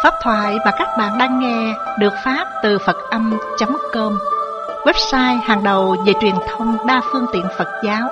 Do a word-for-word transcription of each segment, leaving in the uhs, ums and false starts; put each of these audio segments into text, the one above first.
Pháp thoại mà các bạn đang nghe được phát từ Phật Âm chấm com, website hàng đầu về truyền thông đa phương tiện Phật giáo.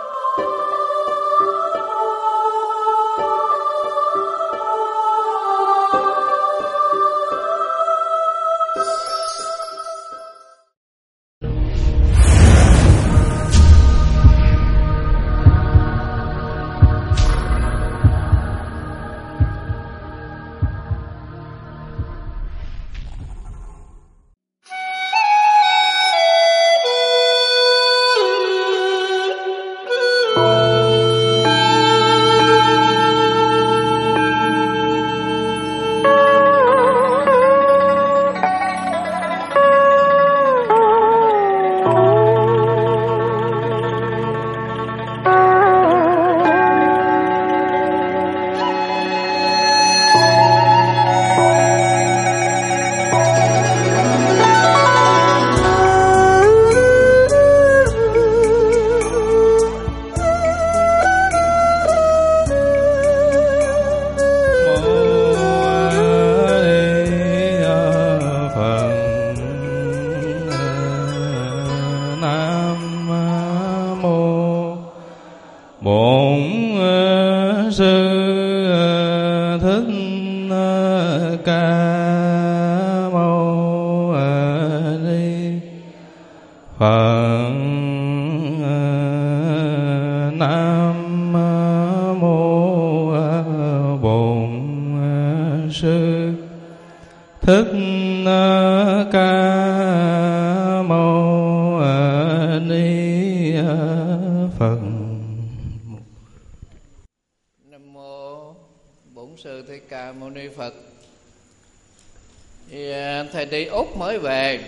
Mới về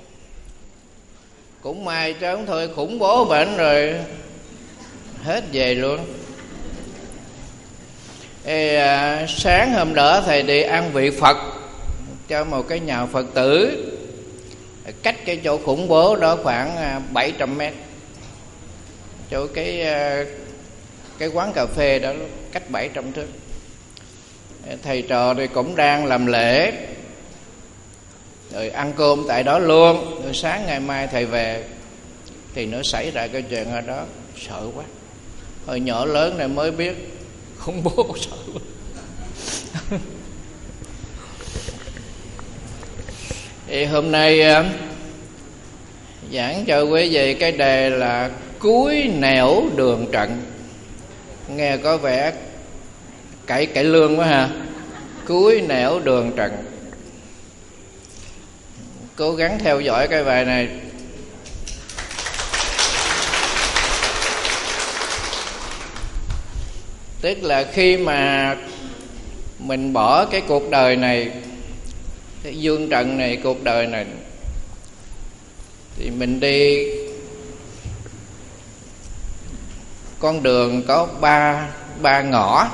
cũng may trớn thôi, khủng bố bệnh rồi hết về luôn. Ê, à, sáng hôm đó thầy đi ăn vị Phật cho một cái nhà Phật tử cách cái chỗ khủng bố đó khoảng bảy trăm mét, chỗ cái cái quán cà phê đó cách bảy trăm thước. Thầy trò thì cũng đang làm lễ rồi ăn cơm tại đó luôn. Rồi sáng ngày mai thầy về thì nó xảy ra cái chuyện ở đó, sợ quá. Hồi nhỏ lớn này mới biết khủng bố, sợ quá. Thì hôm nay giảng cho quý vị cái đề là cuối nẻo đường trận. Nghe có vẻ cải cải lương quá ha. Cuối nẻo đường trận. Cố gắng theo dõi cái bài này. Tức là khi mà mình bỏ cái cuộc đời này, cái dương trần này, cuộc đời này, thì mình đi con đường có ba ba ngõ.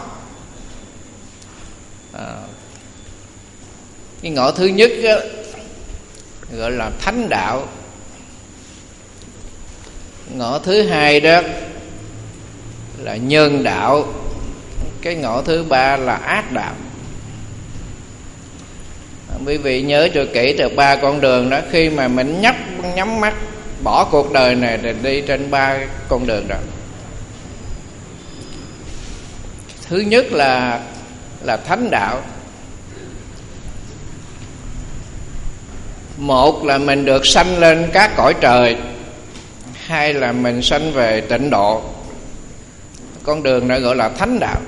À, cái ngõ thứ nhất á, gọi là thánh đạo. Ngõ thứ hai đó là nhân đạo. Cái ngõ thứ ba là ác đạo. Quý vị nhớ cho kỹ được ba con đường đó. Khi mà mình nhắm, nhắm mắt bỏ cuộc đời này để đi trên ba con đường đó. Thứ nhất là là thánh đạo. Một là mình được sanh lên các cõi trời, hai là mình sanh về tịnh độ. Con đường này gọi là thánh đạo.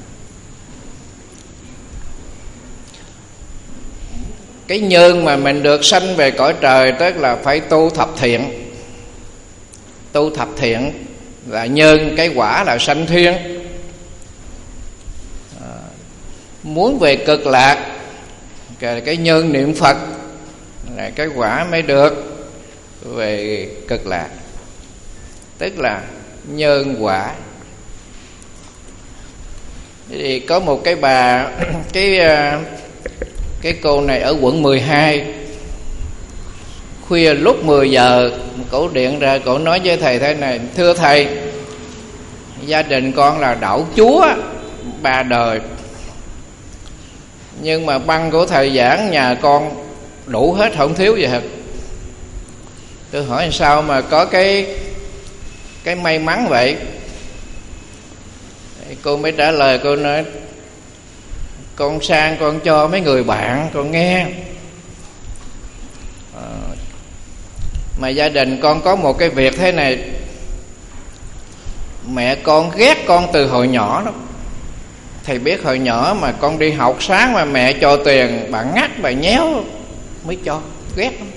Cái nhân mà mình được sanh về cõi trời tức là phải tu thập thiện. Tu thập thiện là nhân, cái quả là sanh thiên. À, muốn về cực lạc, cái nhân niệm Phật là cái quả mới được về cực lạc. Tức là nhân quả. Thì có một cái bà cái cái cô này ở quận mười hai, khuya lúc mười giờ cổ điện ra, cổ nói với thầy thế này: thưa thầy, gia đình con là đảo chúa ba đời, Nhưng mà băng của thầy giảng nhà con đủ hết, không thiếu gì hết. Tôi hỏi sao mà có cái cái may mắn vậy? Cô mới trả lời, cô nói con sang con cho mấy người bạn con nghe. à, Mà gia đình con có một cái việc thế này, mẹ con ghét con từ hồi nhỏ lắm. Thầy biết hồi nhỏ mà con đi học sáng mà mẹ cho tiền, bà ngắt bà nhéo mới cho, ghét lắm.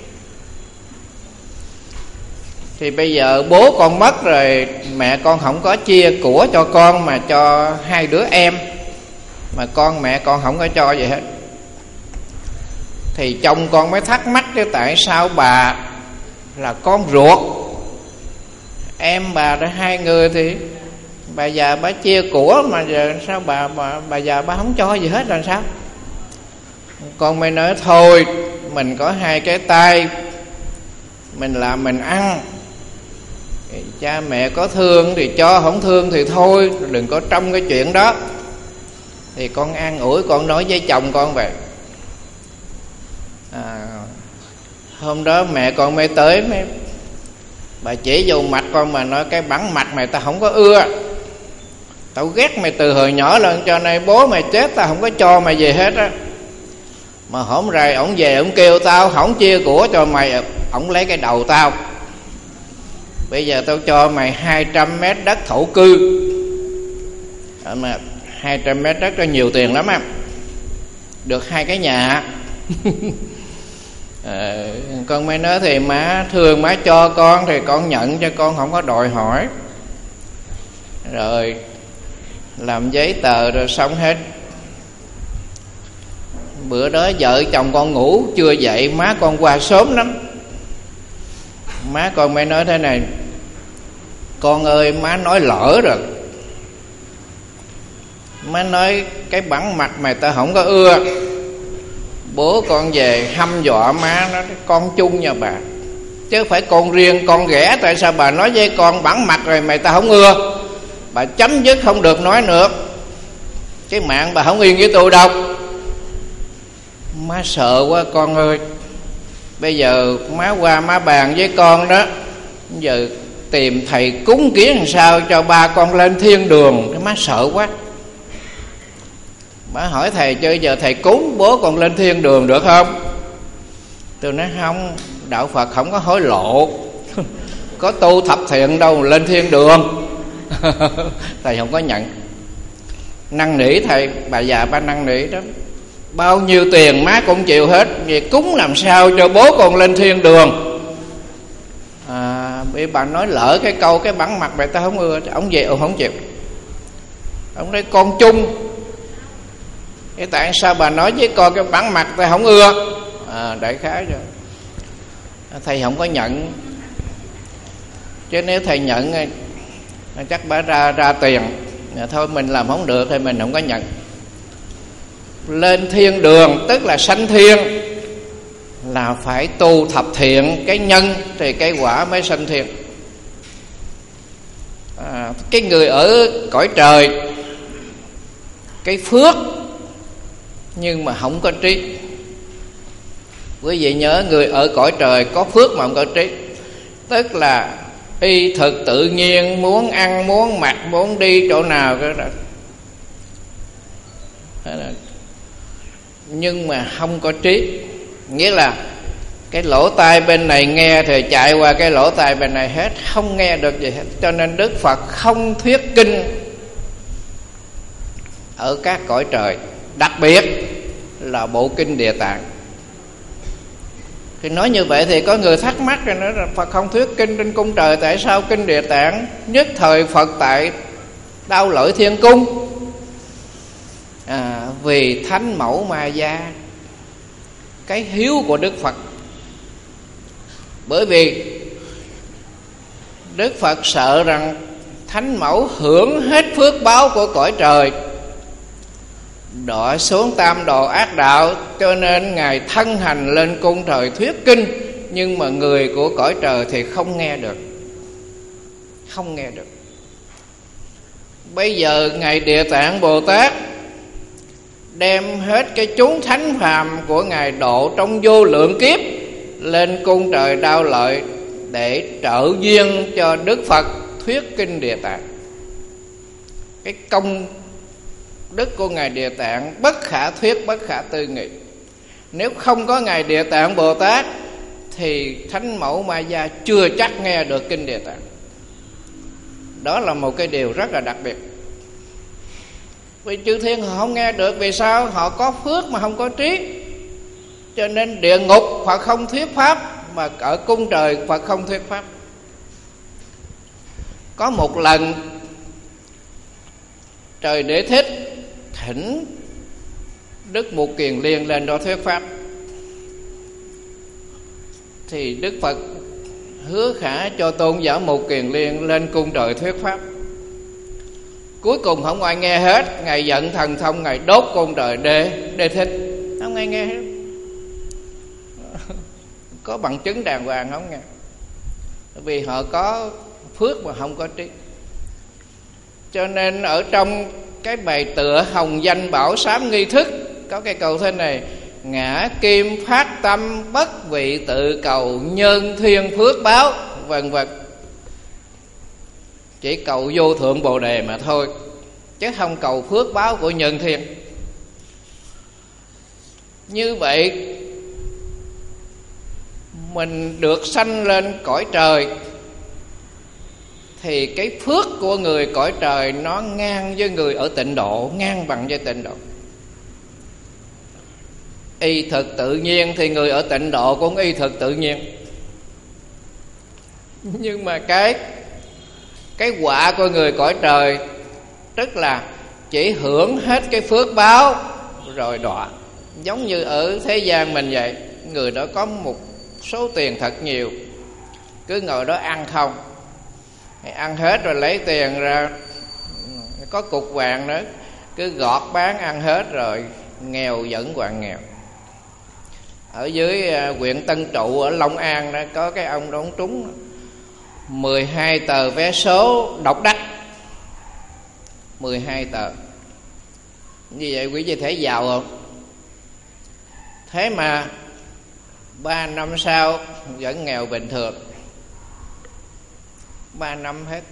Thì bây giờ bố con mất rồi, mẹ con không có chia của cho con mà cho hai đứa em, mà con mẹ con không có cho gì hết. Thì chồng con mới thắc mắc chứ tại sao bà là con ruột, em bà đã hai người thì bà già bà chia của, mà giờ sao bà bà, bà già bà không cho gì hết là sao? Con mới nói thôi, mình có hai cái tay, mình làm mình ăn, cha mẹ có thương thì cho, không thương thì thôi, đừng có trong cái chuyện đó. Thì con an ủi, con nói với chồng con vậy. à, Hôm đó mẹ con mới tới, mới bà chỉ vô mặt con mà nói cái bản mặt mày ta không có ưa, tao ghét mày từ hồi nhỏ lên, cho nên bố mày chết tao không có cho mày về hết á. Mà hổm rày ổng về ổng kêu tao không chia của cho mày, ổng lấy cái đầu tao. Bây giờ tao cho mày hai trăm mét đất thổ cư. à, Mà hai trăm mét đất đó nhiều tiền lắm á, được hai cái nhà. à, Con mới nói thì má thương má cho con thì con nhận, cho con không có đòi hỏi. Rồi làm giấy tờ rồi xong hết. Bữa đó vợ chồng con ngủ chưa dậy, má con qua sớm lắm. Má con mới nói thế này: con ơi, má nói lỡ rồi. Má nói cái bản mặt mày ta không có ưa. Bố con về hăm dọa má, nói con chung nha bà, chứ phải con riêng con ghẻ. Tại sao bà nói với con bản mặt rồi mày ta không ưa? Bà chấm dứt không được nói nữa, cái mạng bà không yên với tôi đâu. Má sợ quá con ơi. Bây giờ má qua má bàn với con đó, giờ tìm thầy cúng kiến làm sao cho ba con lên thiên đường. Cái má sợ quá. Má hỏi thầy chứ giờ thầy cúng bố con lên thiên đường được không? Tôi nói không, đạo Phật không có hối lộ. Có tu thập thiện đâu lên thiên đường. Thầy không có nhận. Năn nỉ thầy, bà già ba năn nỉ đó, bao nhiêu tiền má cũng chịu hết, vì cúng làm sao cho bố con lên thiên đường. à, Bị bà nói lỡ cái câu cái bản mặt mày ta không ưa. Ông về ông không chịu. Ông nói con chung. Cái tại sao bà nói với con cái bản mặt ta không ưa? à, Đại khái rồi. Thầy không có nhận. Chứ nếu thầy nhận chắc bà ra ra tiền. Thôi mình làm không được thì mình không có nhận. Lên thiên đường tức là sanh thiên, là phải tu thập thiện cái nhân thì cái quả mới sanh thiên. à, Cái người ở cõi trời cái phước nhưng mà không có trí. Quý vị nhớ, người ở cõi trời có phước mà không có trí, tức là y thực tự nhiên, muốn ăn muốn mặc muốn đi chỗ nào cái đó, nhưng mà không có trí. Nghĩa là cái lỗ tai bên này nghe thì chạy qua cái lỗ tai bên này hết, không nghe được gì hết. Cho nên Đức Phật không thuyết kinh ở các cõi trời, đặc biệt là bộ kinh Địa Tạng. Thì nói như vậy thì có người thắc mắc rồi, nói là Phật không thuyết kinh trên cung trời, tại sao kinh Địa Tạng nhất thời Phật tại Đao Lợi Thiên Cung? à, Vì Thánh Mẫu Ma Gia, cái hiếu của Đức Phật. Bởi vì Đức Phật sợ rằng Thánh Mẫu hưởng hết phước báo của cõi trời, đọa xuống tam đồ ác đạo, cho nên Ngài thân hành lên cung trời thuyết kinh. Nhưng mà người của cõi trời thì không nghe được, không nghe được. Bây giờ Ngài Địa Tạng Bồ Tát đem hết cái chúng thánh phàm của Ngài độ trong vô lượng kiếp lên cung trời Đao Lợi để trợ duyên cho Đức Phật thuyết kinh Địa Tạng. Cái công đức của Ngài Địa Tạng bất khả thuyết, bất khả tư nghị. Nếu không có Ngài Địa Tạng Bồ Tát thì Thánh Mẫu Ma Gia chưa chắc nghe được kinh Địa Tạng. Đó là một cái điều rất là đặc biệt. Vì chư thiên họ không nghe được. Vì sao? Họ có phước mà không có trí. Cho nên địa ngục Phật không thuyết pháp, mà ở cung trời Phật không thuyết pháp. Có một lần Trời Đế Thích thỉnh Đức Mục Kiền Liên lên đó thuyết pháp, thì Đức Phật hứa khả cho tôn giả Mục Kiền Liên lên cung trời thuyết pháp. Cuối cùng không ai nghe hết. Ngài giận thần thông, Ngài đốt cung trời Đế Đế Thích. Không ai nghe hết. Có bằng chứng đàng hoàng không nghe. Vì họ có phước mà không có trí. Cho nên ở trong cái bài tựa Hồng Danh Bảo Sám nghi thức có cái câu thế này: ngã kim phát tâm bất vị tự cầu, nhân thiên phước báo, vân vân. Chỉ cầu vô thượng Bồ Đề mà thôi, chứ không cầu phước báo của nhân thiên. Như vậy mình được sanh lên cõi trời thì cái phước của người cõi trời nó ngang với người ở tịnh độ, ngang bằng với tịnh độ. Y thực tự nhiên thì người ở tịnh độ cũng y thực tự nhiên. Nhưng mà cái Cái quả của người cõi trời tức là chỉ hưởng hết cái phước báo rồi đọa. Giống như ở thế gian mình vậy. Người đó có một số tiền thật nhiều, cứ ngồi đó ăn không, ăn hết rồi lấy tiền ra, có cục vàng nữa, cứ gọt bán ăn hết rồi nghèo vẫn còn nghèo. Ở dưới huyện Tân Trụ ở Long An đó, có cái ông đó ông trúng mười hai tờ vé số độc đắc. Mười hai tờ. Như vậy quý vị thấy giàu không? Thế mà ba năm sau vẫn nghèo bình thường. Ba năm hết.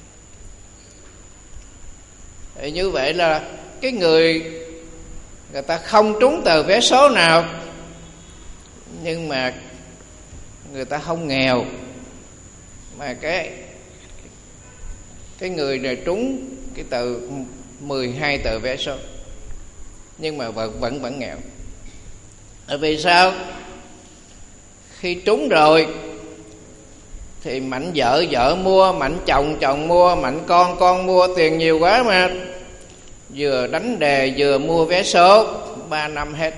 Thì như vậy là cái người người ta không trúng tờ vé số nào, nhưng mà người ta không nghèo. Mà cái Cái người này trúng cái tờ mười hai tờ vé số, nhưng mà vẫn vẫn, vẫn nghèo. Bởi vì sao? Khi trúng rồi thì mạnh vợ vợ mua, mạnh chồng chồng mua, mạnh con con mua, tiền nhiều quá mà. Vừa đánh đề vừa mua vé số, ba năm hết.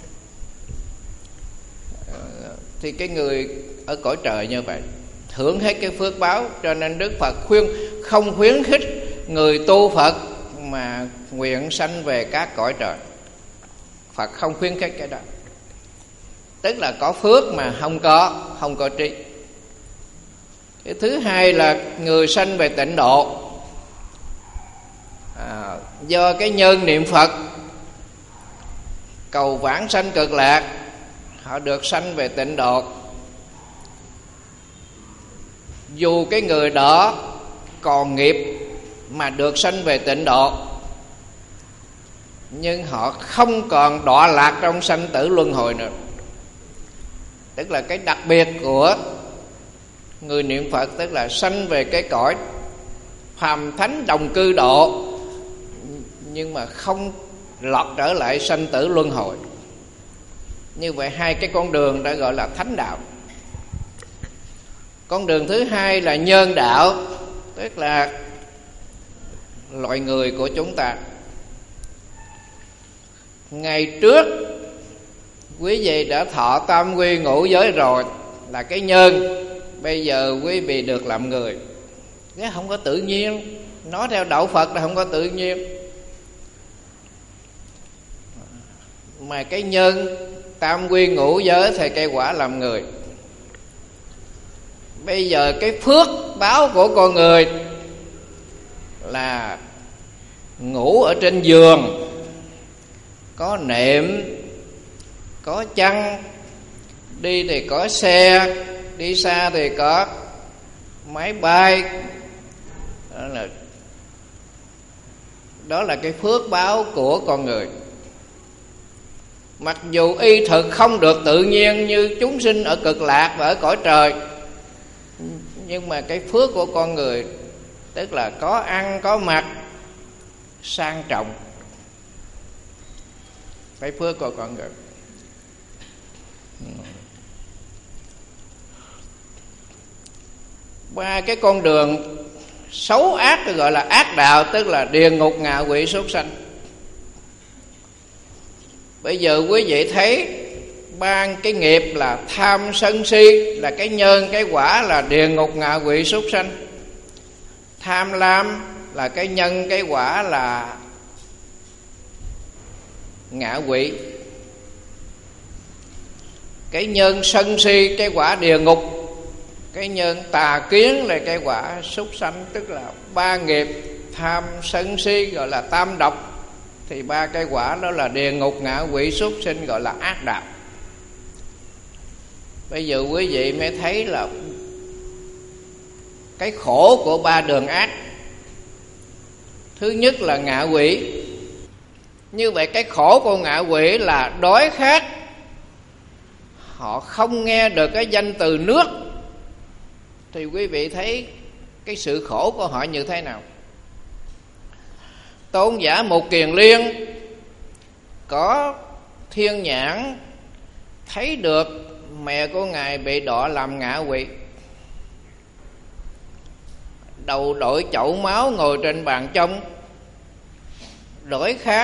Thì cái người ở cõi trời như vậy hưởng hết cái phước báo. Cho nên Đức Phật khuyên không khuyến khích người tu Phật mà nguyện sanh về các cõi trời. Phật không khuyến khích cái đó. Tức là có phước mà không có Không có trí. Cái thứ hai là người sanh về tịnh độ, à, do cái nhân niệm Phật cầu vãng sanh cực lạc, họ được sanh về tịnh độ. Dù cái người đó còn nghiệp mà được sanh về tịnh độ, nhưng họ không còn đọa lạc trong sanh tử luân hồi nữa. Tức là cái đặc biệt của người niệm Phật, tức là sanh về cái cõi phàm thánh đồng cư độ, nhưng mà không lọt trở lại sanh tử luân hồi. Như vậy hai cái con đường đã gọi là thánh đạo. Con đường thứ hai là nhân đạo, tức là loại người của chúng ta. Ngày trước quý vị đã thọ tam quy ngũ giới rồi, là cái nhân. Bây giờ quý vị được làm người. Cái không có tự nhiên. Nói theo đạo Phật là không có tự nhiên. Mà cái nhân tam quy ngũ giới thì cây quả làm người. Bây giờ cái phước báo của con người là ngủ ở trên giường, có nệm, có chăn, đi thì có xe, đi xa thì có máy bay. Đó là đó là cái phước báo của con người. Mặc dù y thực không được tự nhiên như chúng sinh ở cực lạc và ở cõi trời, nhưng mà cái phước của con người, tức là có ăn có mặc, sang trọng, cái phước của con người. Ba cái con đường xấu ác được gọi là ác đạo, tức là địa ngục, ngạ quỷ, súc sanh. Bây giờ quý vị thấy ba cái nghiệp là tham sân si là cái nhân, cái quả là địa ngục, ngạ quỷ, súc sanh. Tham lam là cái nhân, cái quả là ngạ quỷ. Cái nhân sân si, cái quả địa ngục. Cái nhân tà kiến là cái quả súc sanh. Tức là ba nghiệp tham sân si gọi là tam độc, thì ba cái quả đó là địa ngục, ngạ quỷ, súc sinh, gọi là ác đạo. Bây giờ quý vị mới thấy là cái khổ của ba đường ác. Thứ nhất là ngạ quỷ. Như vậy cái khổ của ngạ quỷ là đói khát, họ không nghe được cái danh từ nước, thì quý vị thấy cái sự khổ của họ như thế nào. Tôn giả Mục Kiền Liên có thiên nhãn, thấy được mẹ của ngài bị đọa làm ngạ quỷ, đầu đội chậu máu ngồi trên bàn trông, đói khát.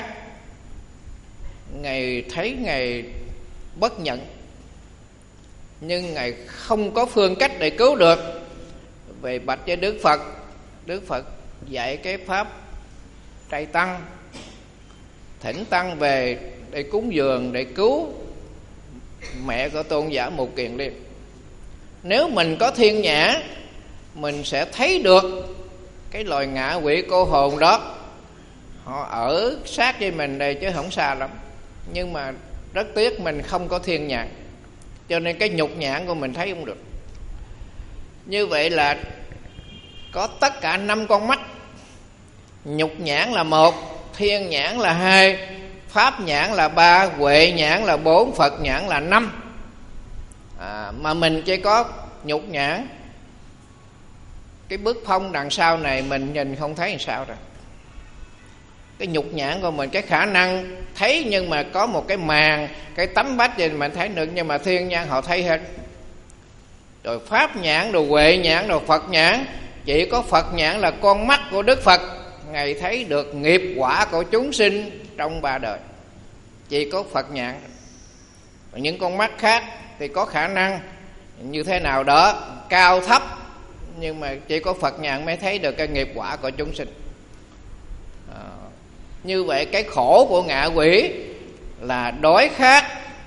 Ngài thấy ngài bất nhận, nhưng ngài không có phương cách để cứu được. Về bạch với Đức Phật, Đức Phật dạy cái pháp trai tăng, thỉnh tăng về để cúng dường, để cứu mẹ của tôn giả Mục Kiền Liên. Nếu mình có thiên nhãn, mình sẽ thấy được cái loài ngạ quỷ cô hồn đó. Họ ở sát với mình đây chứ không xa lắm, nhưng mà rất tiếc mình không có thiên nhãn, cho nên cái nhục nhãn của mình thấy không được. Như vậy là có tất cả năm con mắt. Nhục nhãn là một, thiên nhãn là hai, pháp nhãn là ba, huệ nhãn là bốn, Phật nhãn là năm. à, Mà mình chỉ có nhục nhãn. Cái bức phong đằng sau này mình nhìn không thấy làm sao rồi. Cái nhục nhãn của mình, cái khả năng thấy, nhưng mà có một cái màn, cái tấm vách gì mình thấy được, nhưng mà thiên nhãn họ thấy hết. Rồi pháp nhãn, rồi huệ nhãn, rồi Phật nhãn. Chỉ có Phật nhãn là con mắt của Đức Phật, ngài thấy được nghiệp quả của chúng sinh trong ba đời. Chỉ có Phật nhãn. Còn những con mắt khác thì có khả năng như thế nào đó, cao thấp, nhưng mà chỉ có Phật nhãn mới thấy được cái nghiệp quả của chúng sinh. à, Như vậy cái khổ của ngạ quỷ là đói khát.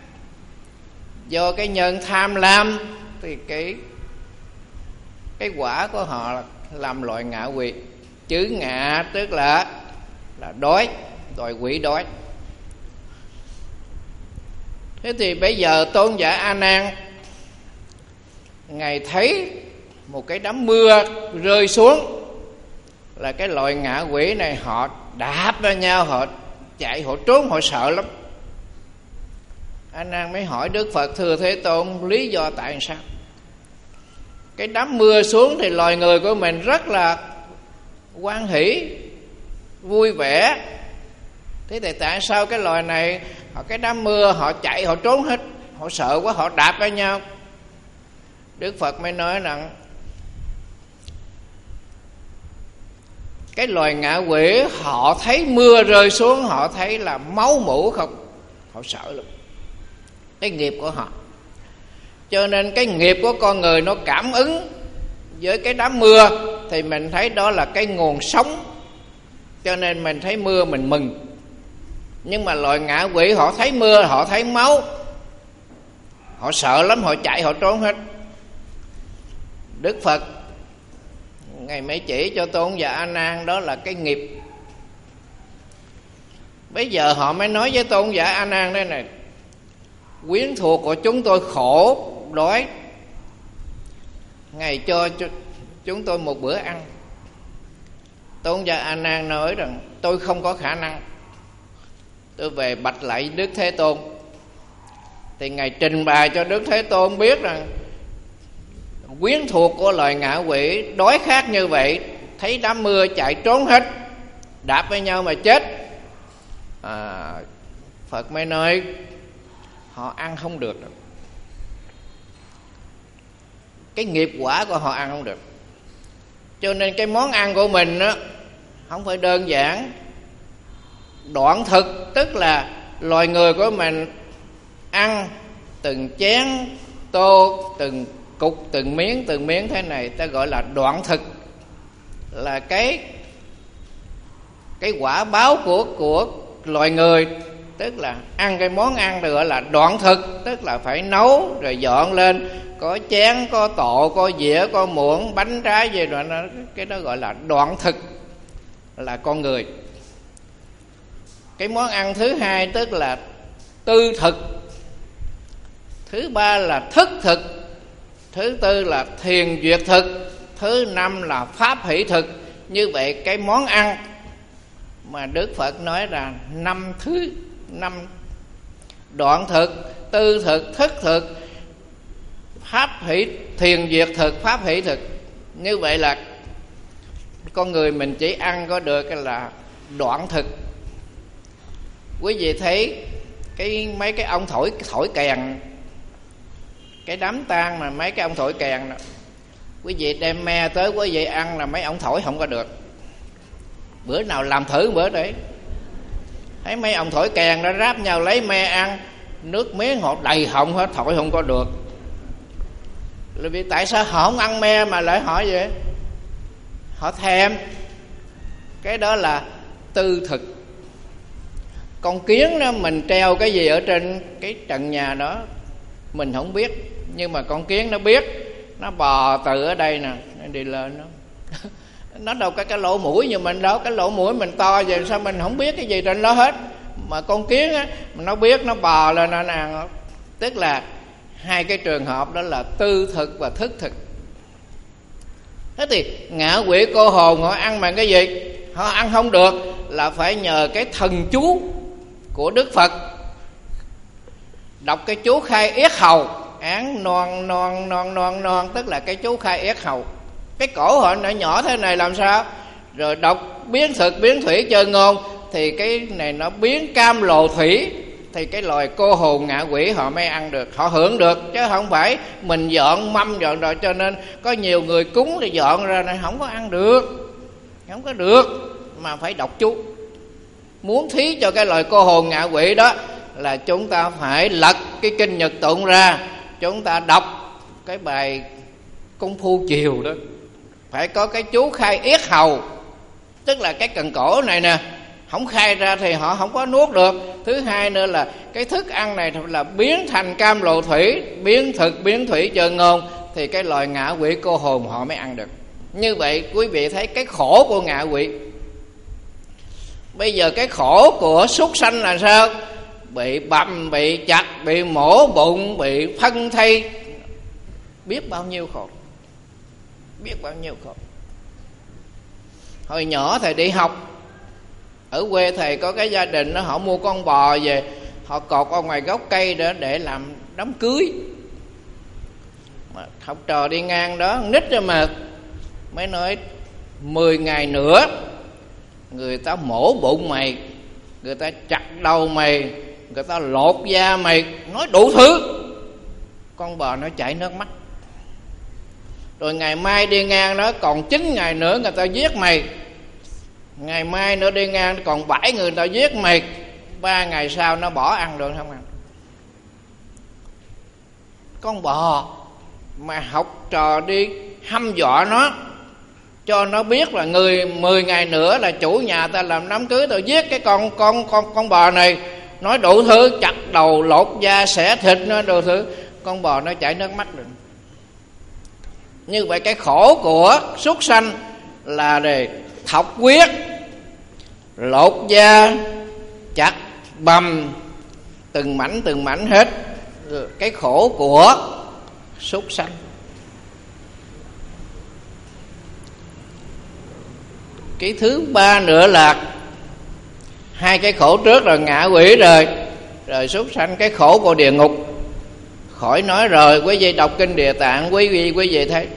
Do cái nhân tham lam thì cái cái quả của họ là làm loại ngạ quỷ. Chữ ngạ tức là là đói, loài quỷ đói. Thế thì bây giờ tôn giả A Nan, ngài thấy một cái đám mưa rơi xuống, là cái loài ngạ quỷ này họ đạp vào nhau, họ chạy, họ trốn, họ sợ lắm. A Nan mới hỏi Đức Phật: thưa Thế Tôn, lý do tại sao? Cái đám mưa xuống thì loài người của mình rất là hoan hỷ, vui vẻ. Thế thì tại sao cái loài này, họ cái đám mưa họ chạy, họ trốn hết, họ sợ quá, họ đạp vào nhau? Đức Phật mới nói rằng cái loài ngạ quỷ họ thấy mưa rơi xuống, họ thấy là máu mủ không, họ sợ lắm. Cái nghiệp của họ. Cho nên cái nghiệp của con người nó cảm ứng với cái đám mưa, thì mình thấy đó là cái nguồn sống, cho nên mình thấy mưa mình mừng. Nhưng mà loài ngạ quỷ họ thấy mưa, họ thấy máu, họ sợ lắm, họ chạy, họ trốn hết. Đức Phật ngài mới chỉ cho tôn giả A Nan đó là cái nghiệp. Bây giờ họ mới nói với tôn giả A Nan đây này: quyến thuộc của chúng tôi khổ đói, Ngài cho chúng tôi một bữa ăn. Tôn giả A Nan nói rằng: tôi không có khả năng. Tôi về bạch lại Đức Thế Tôn. Thì Ngài trình bày cho Đức Thế Tôn biết rằng quyến thuộc của loài ngạ quỷ đói khát như vậy, thấy đám mưa chạy trốn hết, đạp với nhau mà chết. à, Phật mới nói họ ăn không được. Cái nghiệp quả của họ ăn không được. Cho nên cái món ăn của mình đó không phải đơn giản. Đoạn thực tức là loài người của mình ăn từng chén tô, từng cục, từng miếng, từng miếng thế này, ta gọi là đoạn thực. Là cái cái quả báo của của loài người, tức là ăn cái món ăn được gọi là đoạn thực, tức là phải nấu rồi dọn lên, có chén, có tổ, có dĩa, có muỗng, bánh trái gì đó, cái đó gọi là đoạn thực, là con người. Cái món ăn thứ hai tức là tư thực, thứ ba là thức thực, thứ tư là thiền duyệt thực, thứ năm là pháp hỷ thực. Như vậy cái món ăn mà Đức Phật nói là năm thứ năm: đoạn thực, tư thực, thức thực, pháp hỷ, thiền duyệt thực, pháp hỷ thực. Như vậy là con người mình chỉ ăn có được cái là đoạn thực. Quý vị thấy cái mấy cái ông thổi thổi kèn, cái đám tang mà mấy cái ông thổi kèn đó, quý vị đem me tới quý vị ăn là mấy ông thổi không có được. Bữa nào làm thử bữa đấy, thấy mấy ông thổi kèn đó ráp nhau lấy me ăn, nước miếng họ đầy họng hết, thổi không có được. Là vì tại sao họ không ăn me mà lại hỏi vậy? Họ thèm. Cái đó là tư thực. Con kiến đó, mình treo cái gì ở trên cái trần nhà đó mình không biết, nhưng mà con kiến nó biết. Nó bò từ ở đây nè, nó đi lên nó nó đâu có cái lỗ mũi như mình đâu. Cái lỗ mũi mình to vậy sao mình không biết cái gì trên đó hết. Mà con kiến á, nó biết, nó bò lên nó ăn. Tức là hai cái trường hợp đó là tư thực và thức thực. Thế thì ngạ quỷ cô hồn họ ăn bằng cái gì? Họ ăn không được là phải nhờ cái thần chú của Đức Phật. Đọc cái chú khai yết hầu, án non non non non non, tức là cái chú khai yết hầu. Cái cổ họ nhỏ nhỏ thế này làm sao? Rồi đọc biến thực biến thủy chơi ngôn, thì cái này nó biến cam lộ thủy, thì cái loài cô hồn ngạ quỷ họ mới ăn được, họ hưởng được, chứ không phải mình dọn mâm dọn rồi. Cho nên có nhiều người cúng thì dọn ra này không có ăn được, không có được, mà phải đọc chú. Muốn thí cho cái loài cô hồn ngạ quỷ đó là chúng ta phải lật cái kinh Nhật Tụng ra, chúng ta đọc cái bài Công Phu Chiều đó, phải có cái chú khai yết hầu, tức là cái cần cổ này nè, không khai ra thì họ không có nuốt được. Thứ hai nữa là cái thức ăn này là biến thành cam lộ thủy, biến thực biến thủy chơi ngôn, thì cái loài ngạ quỷ cô hồn họ mới ăn được. Như vậy quý vị thấy cái khổ của ngạ quỷ. Bây giờ cái khổ của súc sanh là sao? Bị bầm, bị chặt, bị mổ bụng, bị phân thây, biết bao nhiêu khổ, biết bao nhiêu khổ. Hồi nhỏ thầy đi học ở quê thầy, có cái gia đình đó, họ mua con bò về, họ cột ở ngoài gốc cây để, để làm đám cưới. Mà học trò đi ngang đó, nít rồi mà mới nói mười ngày nữa người ta mổ bụng mày, người ta chặt đầu mày, người ta lột da mày, nói đủ thứ. Con bò nó chảy nước mắt. Rồi ngày mai đi ngang đó, còn chín ngày nữa người ta giết mày, ngày mai nữa đi ngang còn bảy người ta giết mày, ba ngày sau nó bỏ ăn được không ăn. Con bò mà học trò đi hăm dọa nó, cho nó biết là người mười ngày nữa là chủ nhà ta làm đám cưới, tôi giết cái con con con con bò này, nói đủ thứ, chặt đầu, lột da, xẻ thịt, nó đủ thứ. Con bò nó chảy nước mắt được. Như vậy cái khổ của súc sanh là để thọc huyết, lột da, chặt bầm từng mảnh từng mảnh hết cái khổ của súc sanh. Cái thứ ba nữa là hai cái khổ trước rồi ngạ quỷ rồi rồi súc sanh, cái khổ của địa ngục khỏi nói rồi. Quý vị đọc kinh Địa Tạng quý vị quý vị thấy,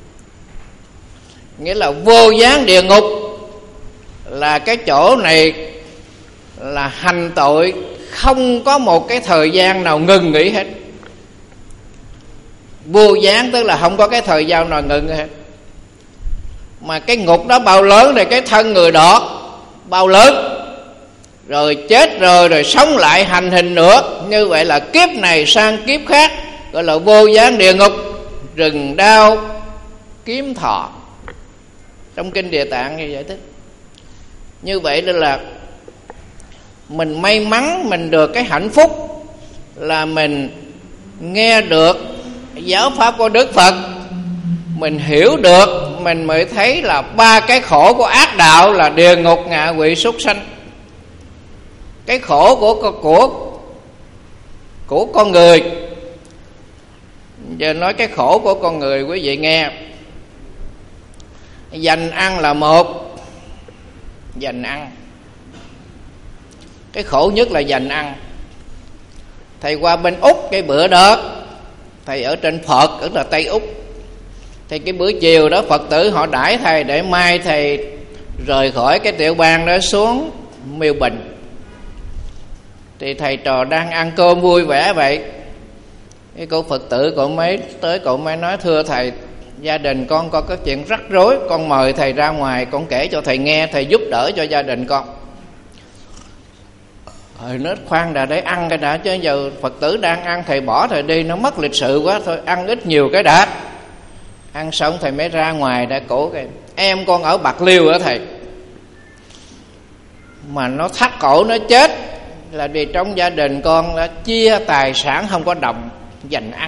nghĩa là vô gián địa ngục là cái chỗ này là hành tội không có một cái thời gian nào ngừng nghỉ hết. Vô gián tức là không có cái thời gian nào ngừng hết. Mà cái ngục đó bao lớn thì cái thân người đó bao lớn, rồi chết rồi rồi sống lại hành hình nữa. Như vậy là kiếp này sang kiếp khác, gọi là vô gián địa ngục, rừng đao kiếm thọ. Trong kinh Địa Tạng như giải thích. Như vậy đó là mình may mắn, mình được cái hạnh phúc là mình nghe được giáo pháp của Đức Phật, mình hiểu được, mình mới thấy là ba cái khổ của ác đạo là địa ngục, ngạ quỷ, súc sanh. Cái khổ của của của con người. Giờ nói cái khổ của con người quý vị nghe. Dành ăn là một, dành ăn. Cái khổ nhất là dành ăn. Thầy qua bên Úc cái bữa đó, thầy ở trên Phật, ở là Tây Úc. Thì cái bữa chiều đó Phật tử họ đãi thầy để mai thầy rời khỏi cái tiểu bang đó xuống Miêu Bình. Thì thầy trò đang ăn cơm vui vẻ vậy, cái cô Phật tử cậu mới tới, cậu mới nói: thưa thầy, gia đình con có cái chuyện rắc rối, con mời thầy ra ngoài, con kể cho thầy nghe, thầy giúp đỡ cho gia đình con. Thầy nói: khoan đã, để ăn cái đã, chứ giờ Phật tử đang ăn thầy bỏ thầy đi nó mất lịch sự quá, thôi ăn ít nhiều cái đã. Ăn xong thầy mới ra ngoài đã cổ cái em con ở Bạc Liêu á thầy, mà nó thắt cổ nó chết là vì trong gia đình con đã chia tài sản không có đồng dành ăn.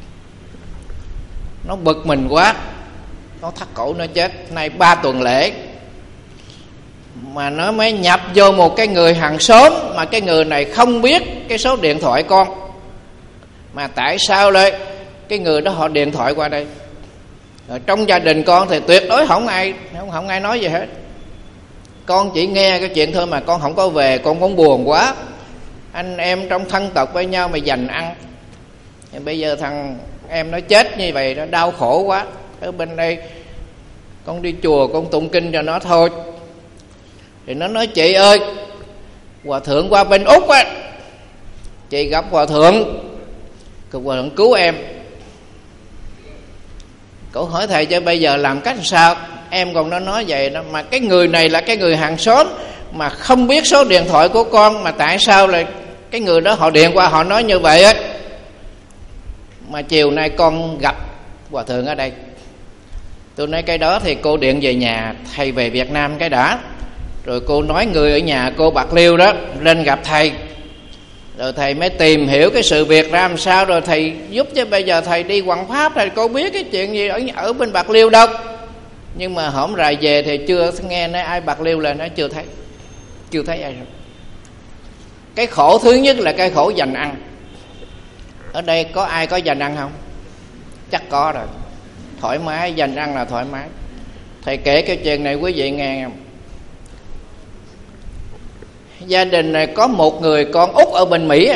Nó bực mình quá, nó thắt cổ nó chết. Nay ba tuần lễ mà nó mới nhập vô một cái người hàng xóm, mà cái người này không biết cái số điện thoại con. Mà tại sao lại cái người đó họ điện thoại qua đây? Ở trong gia đình con thì tuyệt đối không ai không, không ai nói gì hết. Con chỉ nghe cái chuyện thôi mà con không có về, con cũng buồn quá. Anh em trong thân tộc với nhau mà dành ăn. Thì bây giờ thằng em nó chết như vậy, nó đau khổ quá. Ở bên đây con đi chùa con tụng kinh cho nó thôi. Thì nó nói: chị ơi, hòa thượng qua bên Úc á, chị gặp hòa thượng, hòa thượng cứu em. Cậu hỏi thầy cho bây giờ làm cách sao? Em còn nó nói vậy đó. Mà cái người này là cái người hàng xóm mà không biết số điện thoại của con, mà tại sao lại cái người đó họ điện qua họ nói như vậy á? Mà chiều nay con gặp hòa thượng ở đây. Tôi nói cái đó thì cô điện về nhà, thầy về Việt Nam cái đã, rồi cô nói người ở nhà cô Bạc Liêu đó lên gặp thầy, rồi thầy mới tìm hiểu cái sự việc ra làm sao, rồi thầy giúp. Chứ bây giờ thầy đi hoằng pháp, thầy cô biết cái chuyện gì ở, ở bên Bạc Liêu đâu. Nhưng mà hổm rày về thì chưa nghe nói ai Bạc Liêu là nó chưa thấy, chưa thấy ai đâu. Cái khổ thứ nhất là cái khổ dành ăn. Ở đây có ai có dành ăn không? Chắc có rồi. Thoải mái, dành ăn là thoải mái. Thầy kể cái chuyện này quý vị nghe. Gia đình này có một người con út ở bên Mỹ,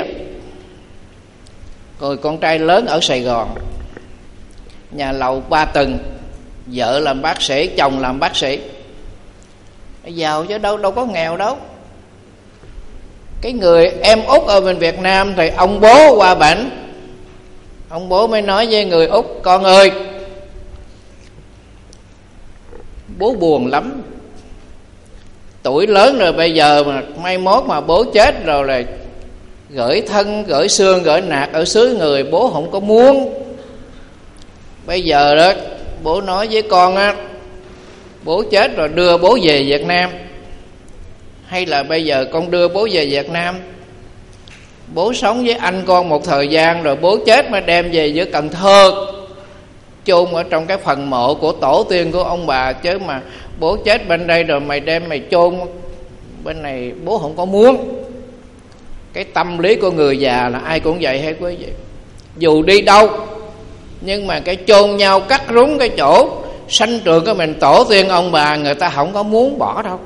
rồi con trai lớn ở Sài Gòn, nhà lầu ba tầng, vợ làm bác sĩ, chồng làm bác sĩ, giàu chứ đâu đâu có nghèo đâu. Cái người em út ở bên Việt Nam thì ông bố qua bển, ông bố mới nói với người út: con ơi, bố buồn lắm, tuổi lớn rồi, bây giờ mà mai mốt mà bố chết rồi là gửi thân, gửi xương, gửi nạc ở xứ người, bố không có muốn. Bây giờ đó bố nói với con á, bố chết rồi đưa bố về Việt Nam, hay là bây giờ con đưa bố về Việt Nam, bố sống với anh con một thời gian, rồi bố chết mà đem về giữa Cần Thơ chôn ở trong cái phần mộ của tổ tiên của ông bà. Chứ mà bố chết bên đây rồi mày đem mày chôn bên này, bố không có muốn. Cái tâm lý của người già là ai cũng vậy hết quý vị. Dù đi đâu, nhưng mà cái chôn nhau cắt rúng cái chỗ sanh trường của mình, tổ tiên ông bà, người ta không có muốn bỏ đâu.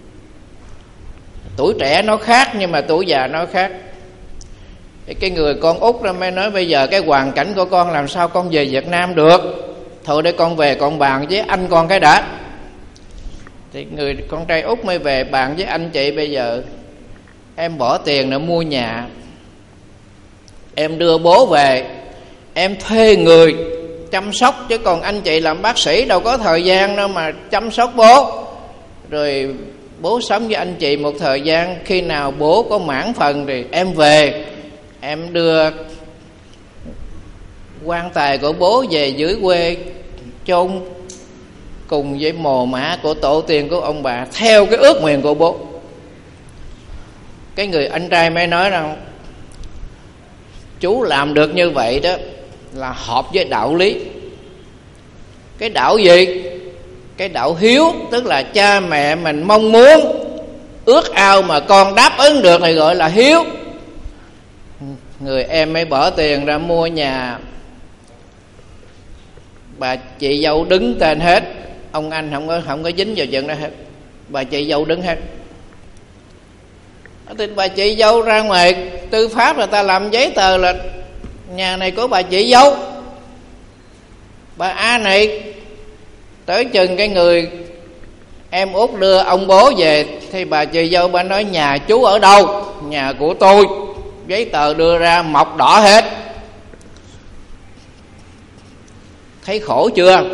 Tuổi trẻ nó khác, nhưng mà tuổi già nó khác. Thì cái người con út đó mới nói bây giờ cái hoàn cảnh của con làm sao con về Việt Nam được. Thôi để con về con bàn với anh con cái đã. Thì người con trai út mới về bàn với anh chị, bây giờ em bỏ tiền để mua nhà, em đưa bố về, em thuê người chăm sóc, chứ còn anh chị làm bác sĩ đâu có thời gian đâu mà chăm sóc bố. Rồi bố sống với anh chị một thời gian, khi nào bố có mãn phần thì em về, em đưa quan tài của bố về dưới quê chôn cùng với mồ mả của tổ tiên của ông bà theo cái ước nguyện của bố. Cái người anh trai mới nói rằng chú làm được như vậy đó là hợp với đạo lý. Cái đạo gì? Cái đạo hiếu, tức là cha mẹ mình mong muốn, ước ao mà con đáp ứng được thì gọi là hiếu. Người em mới bỏ tiền ra mua nhà, bà chị dâu đứng tên hết, ông anh không có không có dính vào chuyện đó hết, bà chị dâu đứng hết. Thì bà chị dâu ra ngoài tư pháp người ta làm giấy tờ là nhà này của bà chị dâu. Bà A này tới chừng cái người em út đưa ông bố về thì bà chị dâu bà nói nhà chú ở đâu? Nhà của tôi. Giấy tờ đưa ra mọc đỏ hết. Thấy khổ chưa?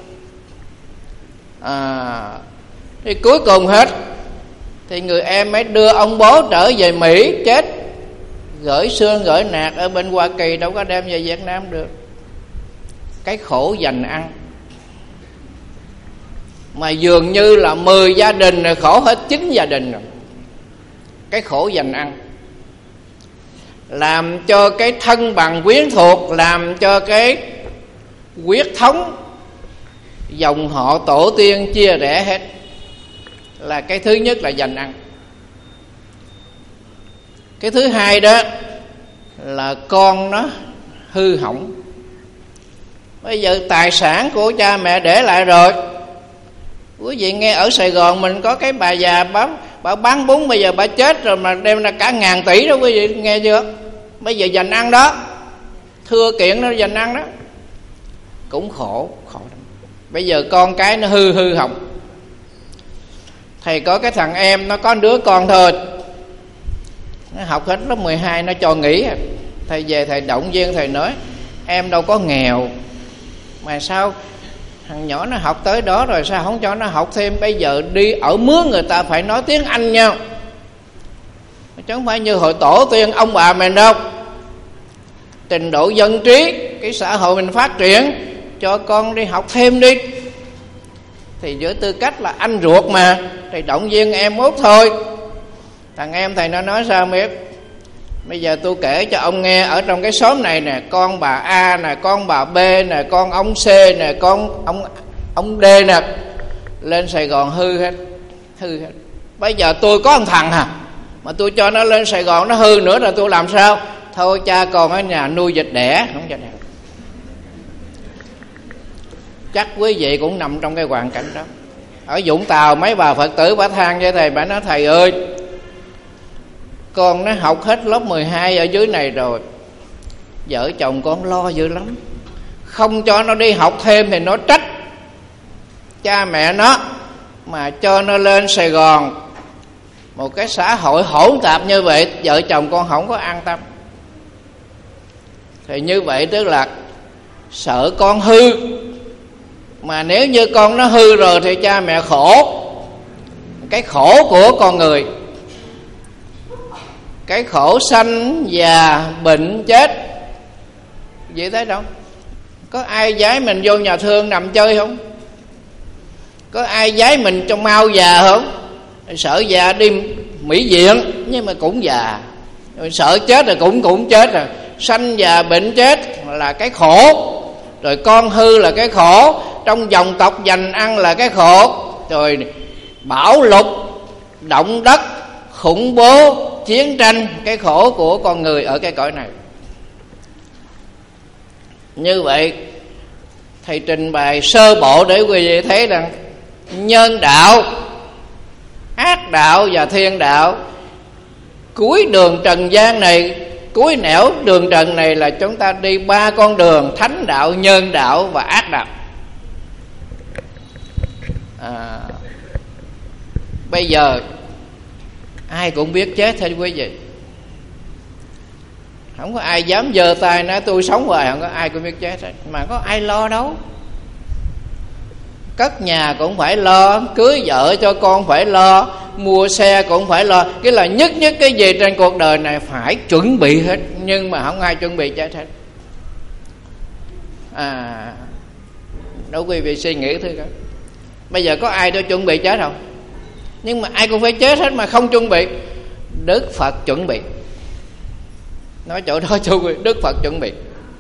À, thì cuối cùng hết thì người em mới đưa ông bố trở về Mỹ chết, gửi xương gửi nạc ở bên Hoa Kỳ, đâu có đem về Việt Nam được. Cái khổ dành ăn. Mà dường như là mười gia đình rồi khổ hết chín gia đình rồi. Cái khổ dành ăn làm cho cái thân bằng quyến thuộc, làm cho cái huyết thống dòng họ tổ tiên chia rẽ hết. Là cái thứ nhất là dành ăn. Cái thứ hai đó là con nó hư hỏng. Bây giờ tài sản của cha mẹ để lại rồi. Quý vị nghe ở Sài Gòn mình có cái bà già bán, bà bán bún, bây giờ bà chết rồi mà đem ra cả ngàn tỷ đó, quý vị nghe chưa? Bây giờ dành ăn đó, thưa kiện nó dành ăn đó, cũng khổ, khổ lắm. Bây giờ con cái nó hư hư hỏng. Thầy có cái thằng em nó có đứa con thôi, nó học hết lớp mười hai nó cho nghỉ. Thầy về thầy động viên thầy nói em đâu có nghèo, mà sao thằng nhỏ nó học tới đó rồi sao không cho nó học thêm? Bây giờ đi ở mướn người ta phải nói tiếng Anh nha, chứ không phải như hồi tổ tiên ông bà mình đâu. Trình độ dân trí, cái xã hội mình phát triển, cho con đi học thêm đi. Thì với tư cách là anh ruột mà, thì động viên em út thôi. Thằng em thầy nó nói sao biết? Bây giờ tôi kể cho ông nghe, ở trong cái xóm này nè, con bà A nè, con bà B nè, con ông C nè, con ông ông D nè, lên Sài Gòn hư hết, hư hết. Bây giờ tôi có một thằng hả, mà tôi cho nó lên Sài Gòn nó hư nữa rồi tôi làm sao? Thôi cha còn ở nhà nuôi vịt đẻ, không cho đẹp. Chắc quý vị cũng nằm trong cái hoàn cảnh đó. Ở Vũng Tàu mấy bà Phật tử bà than với thầy, bà nói thầy ơi, con nó học hết lớp mười hai ở dưới này rồi, vợ chồng con lo dữ lắm, không cho nó đi học thêm thì nó trách cha mẹ nó, mà cho nó lên Sài Gòn, một cái xã hội hỗn tạp như vậy, vợ chồng con không có an tâm. Thì như vậy tức là sợ con hư. Mà nếu như con nó hư rồi thì cha mẹ khổ. Cái khổ của con người, cái khổ sanh già bệnh chết, vậy thấy đâu? Có ai giái mình vô nhà thương nằm chơi không? Có ai giái mình trong mau già không? Sợ già đi Mỹ viện nhưng mà cũng già, rồi sợ chết rồi cũng cũng chết rồi. Sanh già bệnh chết là cái khổ, rồi con hư là cái khổ, trong dòng tộc dành ăn là cái khổ, rồi bão lụt, động đất, khủng bố, chiến tranh, cái khổ của con người ở cái cõi này. Như vậy thầy trình bày sơ bộ để quý vị thấy rằng nhân đạo, ác đạo và thiên đạo, cuối đường trần gian này, cuối nẻo đường trần này là chúng ta đi ba con đường: thánh đạo, nhân đạo và ác đạo. à, Bây giờ ai cũng biết chết thôi quý vị. Không có ai dám giơ tay nói tôi sống hoài, không có ai cũng biết chết hết. Mà có ai lo đâu. Cất nhà cũng phải lo, cưới vợ cho con phải lo, mua xe cũng phải lo. Cái là nhất nhất cái gì trên cuộc đời này phải chuẩn bị hết. Nhưng mà không ai chuẩn bị chết hết. À, đâu quý vị suy nghĩ thôi. Bây giờ có ai đó chuẩn bị chết không? Nhưng mà ai cũng phải chết hết mà không chuẩn bị. Đức Phật chuẩn bị. Nói chỗ đó cho quý, Đức Phật chuẩn bị.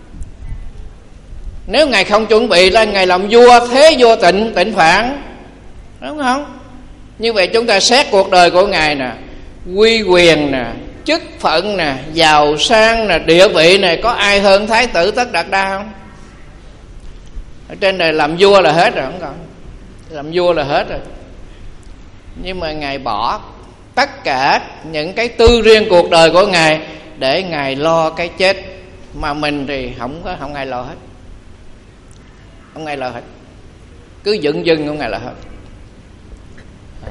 Nếu Ngài không chuẩn bị là Ngài làm vua thế vô tịnh, tịnh phạn, đúng không? Như vậy chúng ta xét cuộc đời của Ngài nè, uy quyền nè, chức phận nè, giàu sang nè, địa vị này, có ai hơn Thái tử Tất Đạt Đa không? Ở trên này làm vua là hết rồi, không còn. Làm vua là hết rồi. Nhưng mà Ngài bỏ tất cả những cái tư riêng cuộc đời của Ngài để Ngài lo cái chết. Mà mình thì không có, không ai lo hết. Không ai lo hết. Cứ dựng dưng không ai lo hết. à.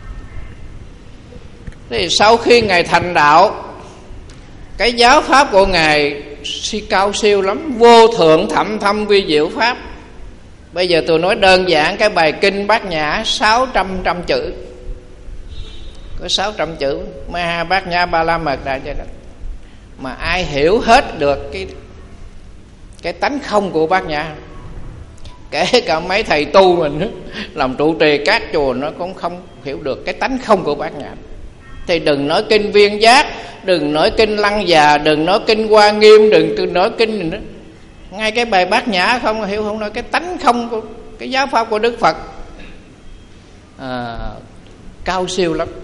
Thì sau khi Ngài thành đạo, cái giáo pháp của Ngài cao siêu lắm, vô thượng thậm thâm vi diệu pháp. Bây giờ tôi nói đơn giản cái bài kinh Bát Nhã sáu trăm trăm chữ, có sáu trăm chữ Ma Bát Nhã Ba La Mật Đa cho đó. Mà ai hiểu hết được cái cái tánh không của Bát Nhã, kể cả mấy thầy tu mình làm trụ trì các chùa nó cũng không hiểu được cái tánh không của Bát Nhã. Thì đừng nói kinh Viên Giác, đừng nói kinh Lăng Già, đừng nói kinh Hoa Nghiêm, đừng nói kinh gì nữa. Ngay cái bài Bát Nhã không hiểu, không nói cái tánh không của cái giáo pháp của Đức Phật. à, Cao siêu lắm.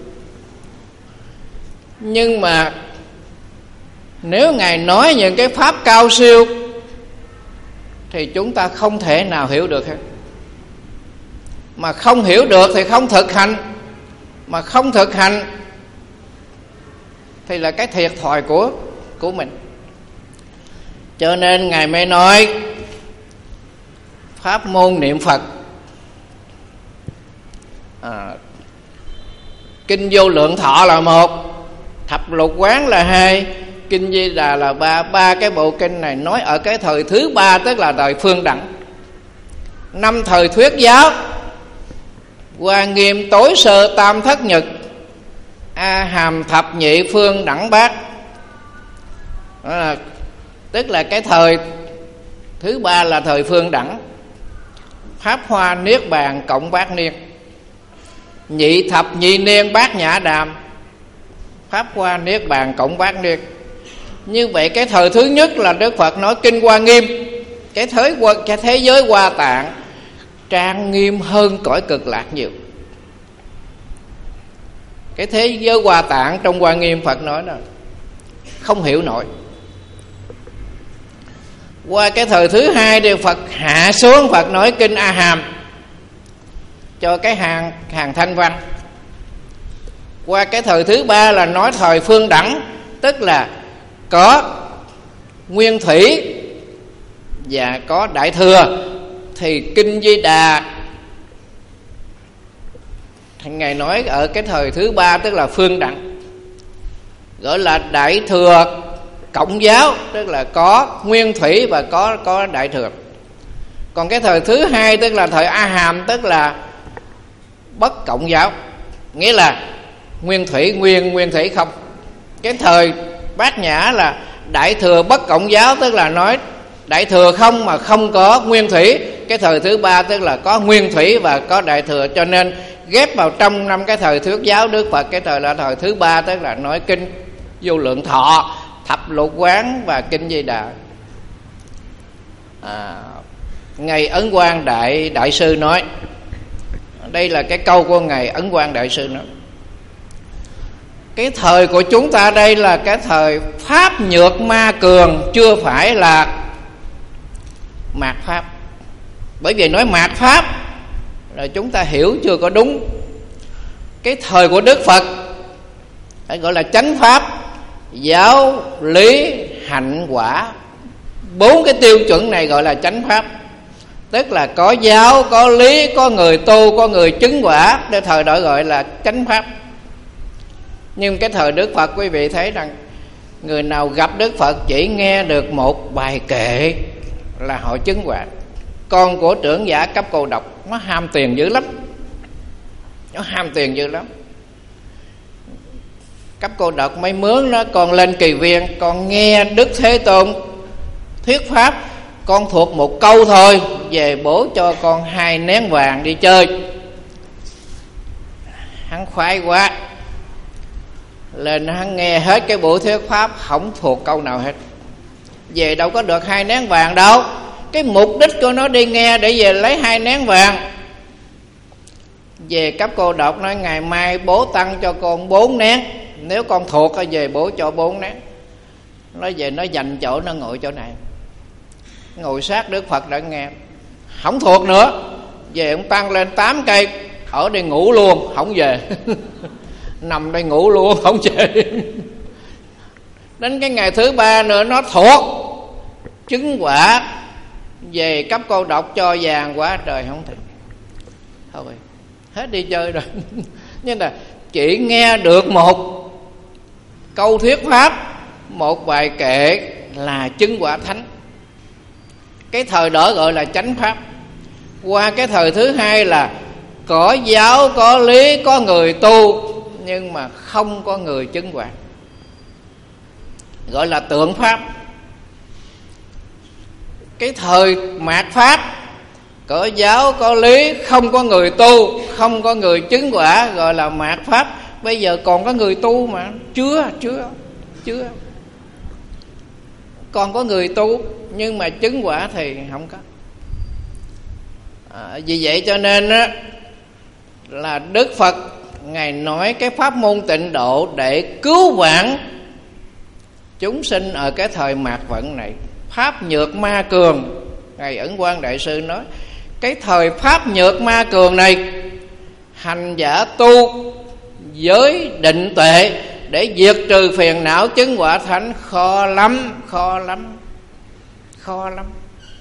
Nhưng mà nếu Ngài nói những cái pháp cao siêu thì chúng ta không thể nào hiểu được hết. Mà không hiểu được thì không thực hành. Mà không thực hành thì là cái thiệt thòi của, của mình. Cho nên Ngài mới nói pháp môn niệm Phật. à, Kinh Vô Lượng Thọ là một, Thập Lục Quán là hai, Kinh Di Đà là ba. Ba cái bộ kinh này nói ở cái thời thứ ba, tức là thời Phương Đẳng. Năm thời thuyết giáo: Hoa Nghiêm, Tối Sơ, Tam Thất Nhật, A Hàm, Thập Nhị, Phương Đẳng, Bát. Đó là, tức là cái thời thứ ba là thời Phương Đẳng. Pháp Hoa, Niết Bàn, Cộng Bát Niên. Nhị Thập Nhị Niên, Bát Nhã Đàm. Pháp Hoa, Niết Bàn, Cộng Bát Niên. Như vậy cái thời thứ nhất là Đức Phật nói kinh Hoa Nghiêm. Cái thế, cái thế giới Hoa Tạng trang nghiêm hơn cõi Cực Lạc nhiều. Cái thế giới Hoa Tạng trong Hoa Nghiêm Phật nói đó không hiểu nổi. Qua cái thời thứ hai thì Phật hạ xuống, Phật nói kinh A Hàm cho cái hàng hàng thanh văn. Qua cái thời thứ ba là nói thời Phương Đẳng, tức là có Nguyên Thủy và có Đại Thừa. Thì kinh Di Đà thì Ngài nói ở cái thời thứ ba, tức là Phương Đẳng, gọi là Đại Thừa Cộng Giáo, tức là có Nguyên Thủy và có có Đại Thừa. Còn cái thời thứ hai tức là thời A Hàm, tức là Bất Cộng Giáo, nghĩa là Nguyên Thủy nguyên, Nguyên Thủy không. Cái thời Bát Nhã là Đại Thừa Bất Cộng Giáo, tức là nói Đại Thừa không mà không có Nguyên Thủy. Cái thời thứ ba tức là có Nguyên Thủy và có Đại Thừa. Cho nên ghép vào trong năm cái thời thuyết giáo Đức Phật, cái thời là thời thứ ba, tức là nói kinh Vô Lượng Thọ, Thập Lục Quán và kinh Di Đà. à, Ngài Ấn Quang Đại Đại Sư nói, đây là cái câu của Ngài Ấn Quang Đại Sư nói: Cái thời của chúng ta đây là cái thời pháp nhược ma cường, chưa phải là mạt pháp. Bởi vì nói mạt pháp là chúng ta hiểu chưa có đúng. Cái thời của Đức Phật phải gọi là chánh pháp, giáo lý hạnh quả. Bốn cái tiêu chuẩn này gọi là chánh pháp. Tức là có giáo, có lý, có người tu, có người chứng quả. Để thời đó gọi là chánh pháp. Nhưng cái thời Đức Phật, quý vị thấy rằng người nào gặp Đức Phật chỉ nghe được một bài kệ là họ chứng quả. Con của trưởng giả Cấp Cô Độc nó ham tiền dữ lắm, nó ham tiền dữ lắm. Cấp Cô Độc mới mướn nó: con lên Kỳ Viên, con nghe Đức Thế Tôn thuyết pháp, con thuộc một câu thôi, về bổ cho con hai nén vàng đi chơi. Hắn khoái quá, lên hắn nghe hết cái buổi thuyết pháp, không thuộc câu nào hết. Về đâu có được hai nén vàng đâu. Cái mục đích của nó đi nghe để về lấy hai nén vàng. Về Cấp Cô Độc nói: ngày mai bố tăng cho con bốn nén, nếu con thuộc về bố cho bốn nén. Nó về nó dành chỗ, nó ngồi chỗ này, ngồi sát Đức Phật đã nghe. Không thuộc nữa, về ông tăng lên tám cây, ở đây ngủ luôn, không về. Nằm đây ngủ luôn, không về. Đến cái ngày thứ ba nữa nó thuộc, chứng quả. Về Cấp Cô Độc cho vàng quá trời không thể. Thôi hết đi chơi rồi. Nhưng là chỉ nghe được một câu thuyết pháp, một bài kệ là chứng quả thánh. Cái thời đó gọi là chánh pháp. Qua cái thời thứ hai là có giáo, có lý, có người tu, nhưng mà không có người chứng quả, gọi là tượng pháp. Cái thời mạt pháp có giáo, có lý, không có người tu, không có người chứng quả, gọi là mạt pháp. Bây giờ còn có người tu mà chưa chưa chưa còn có người tu, nhưng mà chứng quả thì không có. À, vì vậy cho nên á, là Đức Phật Ngài nói cái pháp môn tịnh độ để cứu vãn chúng sinh ở cái thời mạt vận này. Pháp nhược ma cường, Ngài Ấn Quang Đại Sư nói cái thời pháp nhược ma cường này, hành giả tu giới định tuệ để diệt trừ phiền não chứng quả thánh khó lắm, khó lắm, khó lắm.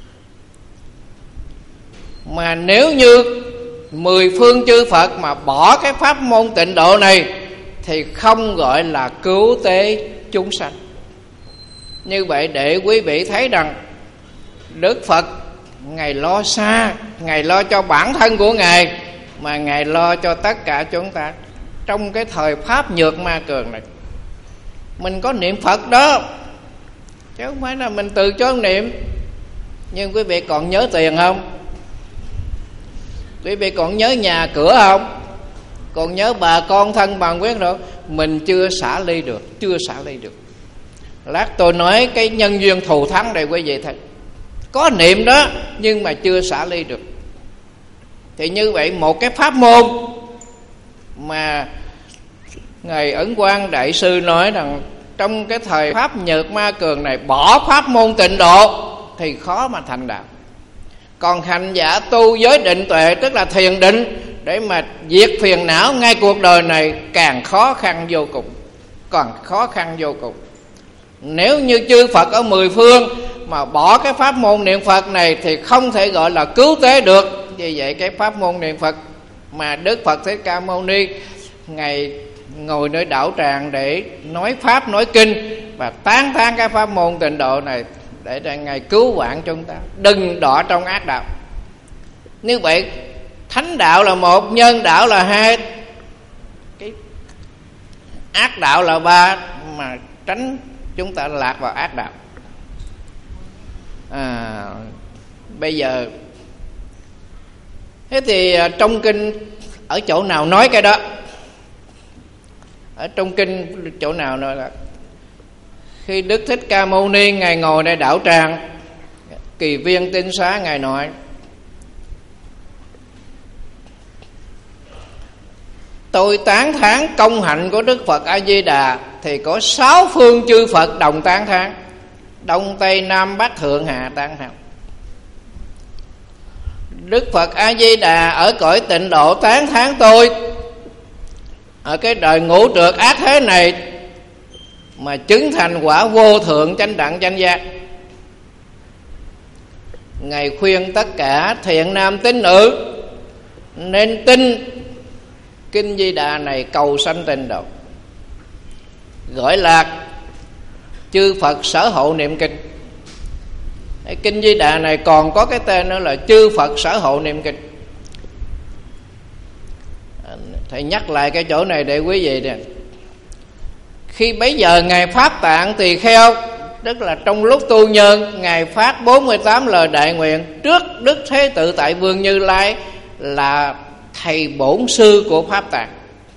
Mà nếu như mười phương chư Phật mà bỏ cái pháp môn tịnh độ này thì không gọi là cứu tế chúng sanh. Như vậy để quý vị thấy rằng Đức Phật Ngài lo xa, Ngài lo cho bản thân của Ngài, mà Ngài lo cho tất cả chúng ta trong cái thời pháp nhược ma cường này. Mình có niệm Phật đó, chứ không phải là mình từ chối niệm. Nhưng quý vị còn nhớ tiền không? Quý vị còn nhớ nhà cửa không? Còn nhớ bà con thân bằng quyến được? Mình chưa xả ly được, chưa xả ly được. Lát tôi nói cái nhân duyên thù thắng đây quý vị thấy. Có niệm đó nhưng mà chưa xả ly được. Thì như vậy một cái pháp môn mà Ngài Ấn Quang Đại Sư nói rằng trong cái thời pháp nhược ma cường này bỏ pháp môn tịnh độ thì khó mà thành đạo. Còn hành giả tu giới định tuệ, tức là thiền định để mà diệt phiền não ngay cuộc đời này, càng khó khăn vô cùng, còn khó khăn vô cùng. Nếu như chư Phật ở mười phương mà bỏ cái pháp môn niệm Phật này thì không thể gọi là cứu tế được. Vì vậy cái pháp môn niệm Phật mà Đức Phật Thích Ca Mâu Ni Ngài ngồi nơi đảo tràng để nói pháp, nói kinh và tán thán cái pháp môn tịnh độ này để cho Ngài cứu vãn chúng ta, đừng đọa trong ác đạo. Như vậy thánh đạo là một, nhân đạo là hai, cái ác đạo là ba, mà tránh chúng ta lạc vào ác đạo. À, bây giờ thế thì trong kinh ở chỗ nào nói cái đó? Ở trong kinh chỗ nào nói là khi Đức Thích Ca Mâu Ni Ngài ngồiในđảo tràng Kỳ Viên Tinh Xá, Ngài nói tôi tán thán công hạnh của Đức Phật A Di Đà, thì có sáu phương chư Phật đồng tán thán, Đông Tây Nam Bắc Thượng Hạ tán thán. Đức Phật A Di Đà ở cõi tịnh độ tán thán tôi, ở cái đời ngũ trượt ác thế này mà chứng thành quả vô thượng chánh đẳng chánh giác. Ngài khuyên tất cả thiện nam tín nữ nên tin Kinh Di Đà này cầu sanh tịnh độ, gọi là chư Phật sở hộ niệm kinh. Cái Kinh Di Đà này còn có cái tên nữa là chư Phật sở hộ niệm kinh. Thầy nhắc lại cái chỗ này để quý vị nè. Khi bấy giờ Ngài Pháp Tạng Tỳ Kheo, tức là trong lúc tu nhân, Ngài phát bốn mươi tám lời đại nguyện trước Đức Thế Tự Tại Vương Như Lai, là thầy bổn sư của Pháp Tạng.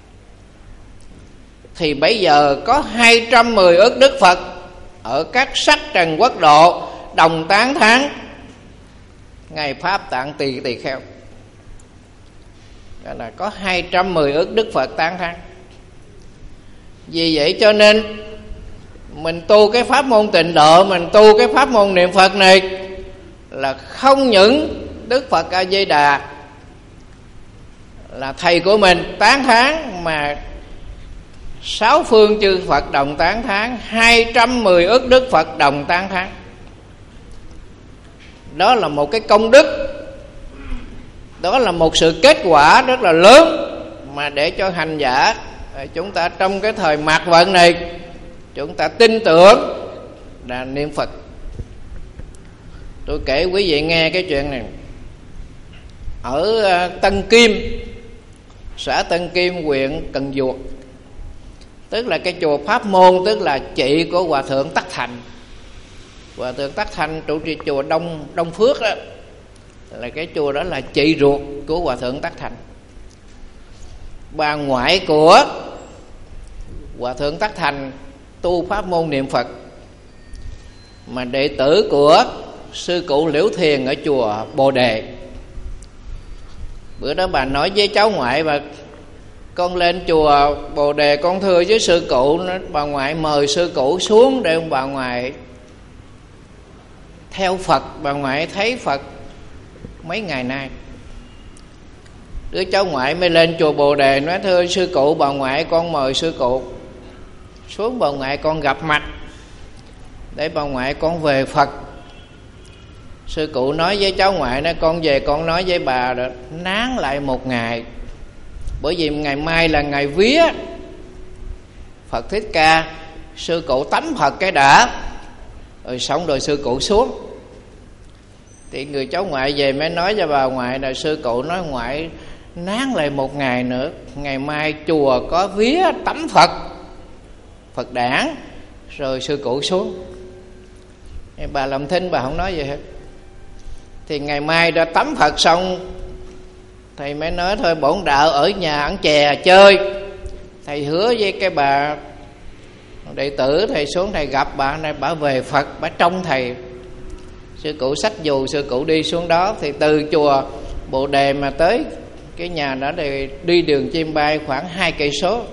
Thì bây giờ có hai trăm mười ức Đức Phật ở các sắc trần quốc độ đồng tán thán Ngài Pháp Tạng Tỳ Tỳ Kheo. Đó là có hai trăm mười ức Đức Phật tán thán. Vì vậy cho nên mình tu cái pháp môn tịnh độ, mình tu cái pháp môn niệm Phật này, là không những Đức Phật A Di Đà là thầy của mình tán thán, mà sáu phương chư Phật đồng tán thán, hai trăm mười ức Đức Phật đồng tán thán. Đó là một cái công đức, đó là một sự kết quả rất là lớn, mà để cho hành giả chúng ta trong cái thời mạt vận này, chúng ta tin tưởng là niệm Phật. Tôi kể quý vị nghe cái chuyện này. Ở Tân Kim, xã Tân Kim, huyện Cần Duộc, tức là cái chùa Pháp Môn, tức là chị của Hòa Thượng Tắc Thành. Hòa Thượng Tắc Thành trụ trì chùa Đông Đông Phước đó, là cái chùa đó là chị ruột của Hòa Thượng Tắc Thành. Bà ngoại của Hòa Thượng Tắc Thành tu pháp môn niệm Phật, mà đệ tử của sư cụ Liễu Thiền ở chùa Bồ Đề. Bữa đó bà nói với cháu ngoại, và con lên chùa Bồ Đề con thưa với sư cụ. Bà ngoại mời sư cụ xuống để bà ngoại theo Phật, bà ngoại thấy Phật mấy ngày nay. Đứa cháu ngoại mới lên chùa Bồ Đề nói: thưa sư cụ, bà ngoại con mời sư cụ xuống, bà ngoại con gặp mặt để bà ngoại con về Phật. Sư cụ nói với cháu ngoại nói: con về con nói với bà rồi, nán lại một ngày, bởi vì ngày mai là ngày vía Phật Thích Ca. Sư cụ tắm Phật cái đã, rồi xong rồi sư cụ xuống. Thì người cháu ngoại về mới nói cho bà ngoại là sư cụ nói: ngoại nán lại một ngày nữa, ngày mai chùa có vía tắm Phật Phật đản, rồi sư cụ xuống. Bà làm thinh, bà không nói gì hết. Thì ngày mai đã tắm Phật xong, thầy mới nói thôi bổn đạo ở nhà ăn chè chơi. Thầy hứa với cái bà đệ tử thầy xuống, thầy gặp bà này, bà về Phật, bà trông thầy. Sư cụ xách dù, sư cụ đi xuống đó. Thì từ chùa Bồ Đề mà tới cái nhà đó thì đi đường chim bay khoảng hai cây số.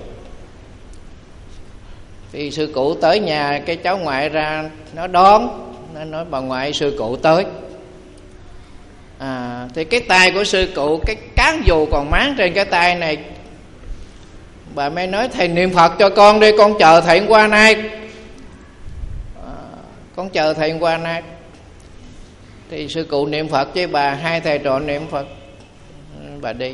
Thì sư cụ tới nhà, cái cháu ngoại ra nó đón, nó nói: bà ngoại sư cụ tới. À, thì cái tay của sư cụ, cái cán dù còn máng trên cái tay này. Bà mới nói: thầy niệm Phật cho con đi, con chờ thầy qua nay. À, con chờ thầy qua nay. Thì sư cụ niệm Phật với bà, hai thầy trò niệm Phật, bà đi.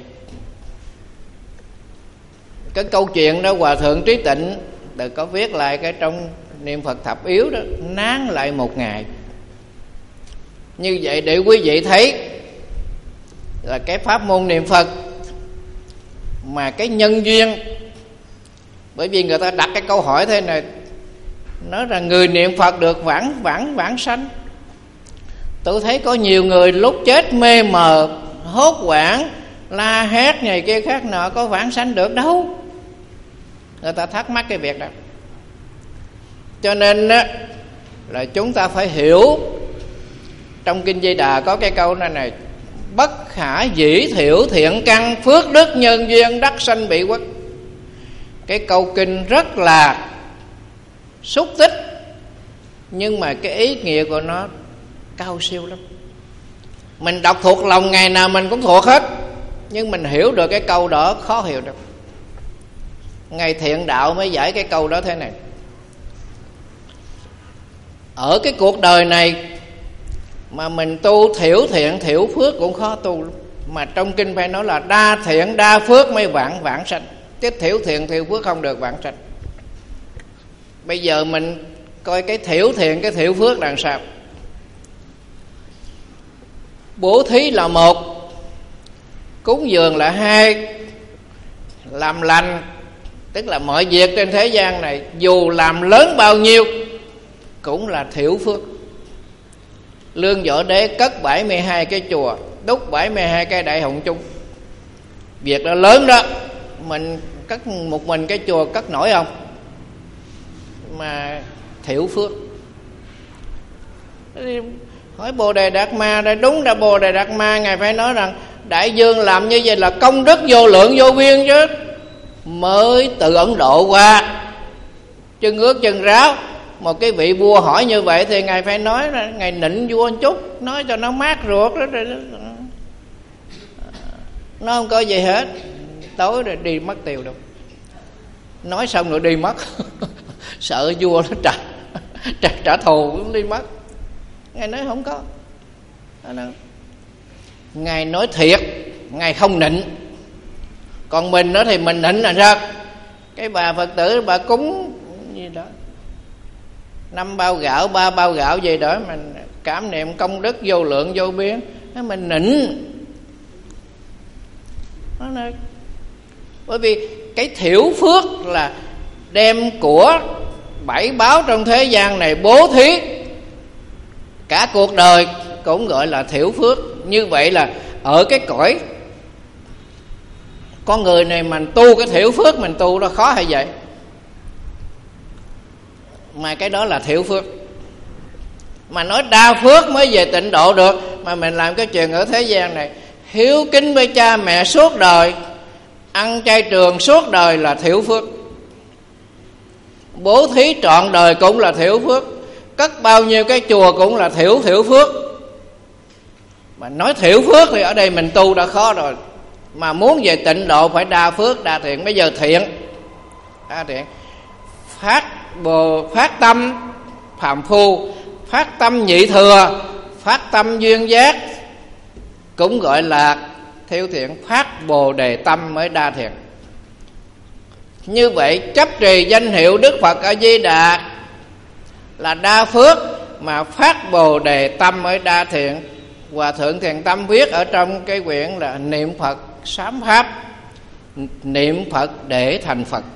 Cái câu chuyện đó Hòa Thượng Trí Tịnh đã có viết lại cái trong niệm Phật thập yếu đó, nán lại một ngày. Như vậy để quý vị thấy là cái pháp môn niệm Phật mà cái nhân duyên. Bởi vì người ta đặt cái câu hỏi thế này, nói là người niệm Phật được vãng vãng vãng sanh. Tôi thấy có nhiều người lúc chết mê mờ, hốt hoảng, la hét này kia khác nọ, có vãng sanh được đâu. Người ta thắc mắc cái việc đó. Cho nên đó, là chúng ta phải hiểu. Trong Kinh Di Đà có cái câu này này: bất khả dĩ thiểu thiện căn, phước đức nhân duyên đắc sanh bị quốc. cái câu kinh rất là xúc tích, nhưng mà cái ý nghĩa của nó cao siêu lắm. Mình đọc thuộc lòng ngày nào mình cũng thuộc hết, nhưng mình hiểu được cái câu đó khó hiểu được. Ngài Thiện Đạo mới giải cái câu đó thế này: ở cái cuộc đời này mà mình tu thiểu thiện thiểu phước cũng khó tu lắm. Mà trong kinh phải nói là đa thiện đa phước mới vãng vãng sanh, chứ thiểu thiện thiểu phước không được vãng sanh. Bây giờ mình coi cái thiểu thiện cái thiểu phước là sao. Bố thí là một, cúng dường là hai, làm lành, tức là mọi việc trên thế gian này dù làm lớn bao nhiêu cũng là thiểu phước. Lương Võ Đế cất bảy mươi hai cái chùa, đúc bảy mươi hai cái đại hồng chung. Việc đó lớn đó, mình cất một mình cái chùa cất nổi không? Mà thiểu phước. Hỏi Bồ Đề Đạt Ma đây, đúng là Bồ Đề Đạt Ma Ngài phải nói rằng đại dương làm như vậy là công đức vô lượng vô biên chứ. Mới từ Ấn Độ qua, chân ướt chân ráo, một cái vị vua hỏi như vậy thì Ngài phải nói là Ngài nịnh vua một chút, nói cho nó mát ruột đó. Nó không có gì hết, tối rồi đi mất tiêu đâu. Nói xong rồi đi mất. Sợ vua nó trả, trả, trả thù cũng đi mất. Ngài nói không có. Ngài nói thiệt, Ngài không nịnh. Còn mình đó thì mình nịnh là sao? Cái bà Phật tử bà cúng gì đó, năm bao gạo, ba bao gạo gì đó, mình cảm niệm công đức vô lượng vô biên, mình nịnh. Đó là, bởi vì cái thiểu phước là đem của bảy báo trong thế gian này bố thí cả cuộc đời cũng gọi là thiểu phước. Như vậy là ở cái cõi con người này mình tu cái thiểu phước, mình tu nó khó hay vậy? Mà cái đó là thiểu phước. Mà nói đa phước mới về tịnh độ được. Mà mình làm cái chuyện ở thế gian này, hiếu kính với cha mẹ suốt đời, ăn chay trường suốt đời là thiểu phước. Bố thí trọn đời cũng là thiểu phước. Cất bao nhiêu cái chùa cũng là thiểu thiểu phước. Mà nói thiểu phước thì ở đây mình tu đã khó rồi. Mà muốn về tịnh độ phải đa phước đa thiện. Bây giờ thiện, đa thiện, phát bồ phát tâm phàm phu, phát tâm nhị thừa, phát tâm duyên giác cũng gọi là thiểu thiện. Phát bồ đề tâm mới đa thiện. Như vậy chấp trì danh hiệu Đức Phật A Di Đà là đa phước, mà phát bồ đề tâm mới đa thiện. Hòa Thượng Thiền Tâm viết ở trong cái quyển là niệm Phật sám pháp, niệm Phật để thành Phật.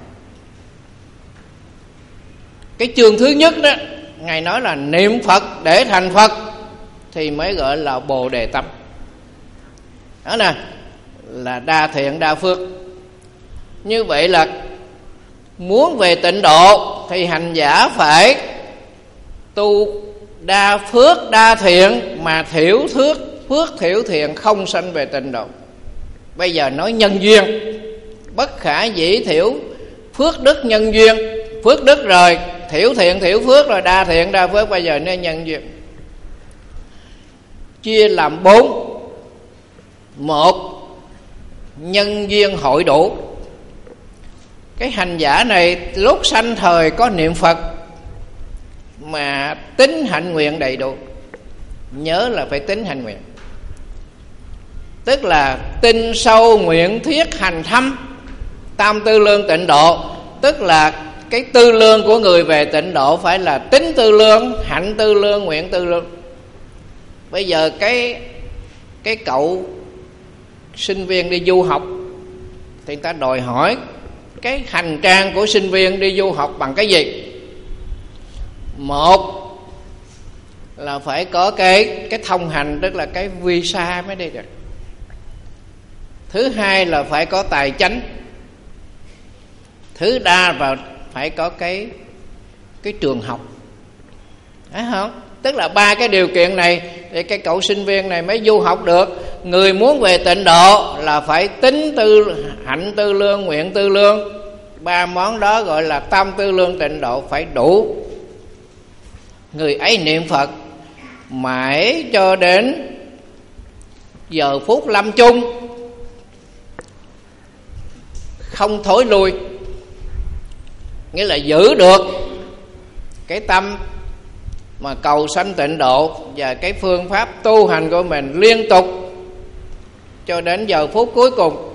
Cái chương thứ nhất đó, Ngài nói là niệm Phật để thành Phật thì mới gọi là bồ đề tâm. Đó nè, là đa thiện đa phước. Như vậy là muốn về tịnh độ thì hành giả phải tu đa phước đa thiện, mà thiểu phước phước thiểu thiện không sanh về tịnh độ. Bây giờ nói nhân duyên, bất khả dĩ thiểu phước đức nhân duyên. Phước đức rồi, thiểu thiện thiểu phước rồi, đa thiện đa phước, bây giờ nên nhân duyên. Chia làm bốn. Một, nhân duyên hội đủ. Cái hành giả này lúc sanh thời có niệm Phật mà tính hạnh nguyện đầy đủ. Nhớ là phải tính hạnh nguyện, tức là tin sâu nguyện thiết hành thâm tam tư lương tịnh độ. Tức là cái tư lương của người về tịnh độ phải là tính tư lương, hạnh tư lương, nguyện tư lương. Bây giờ cái cái cậu sinh viên đi du học thì người ta đòi hỏi cái hành trang của sinh viên đi du học bằng cái gì? Một là phải có cái cái thông hành, tức là cái visa mới đi được. Thứ hai là phải có tài chánh. Thứ đa và phải có cái cái trường học, phải không? Tức là ba cái điều kiện này thì cái cậu sinh viên này mới du học được. Người muốn về tịnh độ là phải tính tư hạnh tư lương, nguyện tư lương, Ba món đó gọi là tam tư lương tịnh độ phải đủ. Người ấy niệm Phật mãi cho đến giờ phút lâm chung, không thối lui, nghĩa là giữ được cái tâm mà cầu sanh tịnh độ và cái phương pháp tu hành của mình liên tục cho đến giờ phút cuối cùng.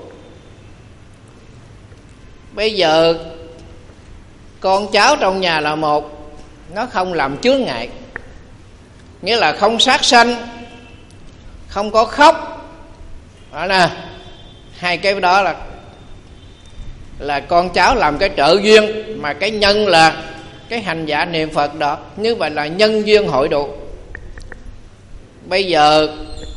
Bây giờ con cháu trong nhà là một, nó không làm chướng ngại, nghĩa là không sát sanh, không có khóc, đó nè, hai cái đó là là con cháu làm cái trợ duyên, mà cái nhân là cái hành giả niệm Phật đó. Như vậy là nhân duyên hội đủ. Bây giờ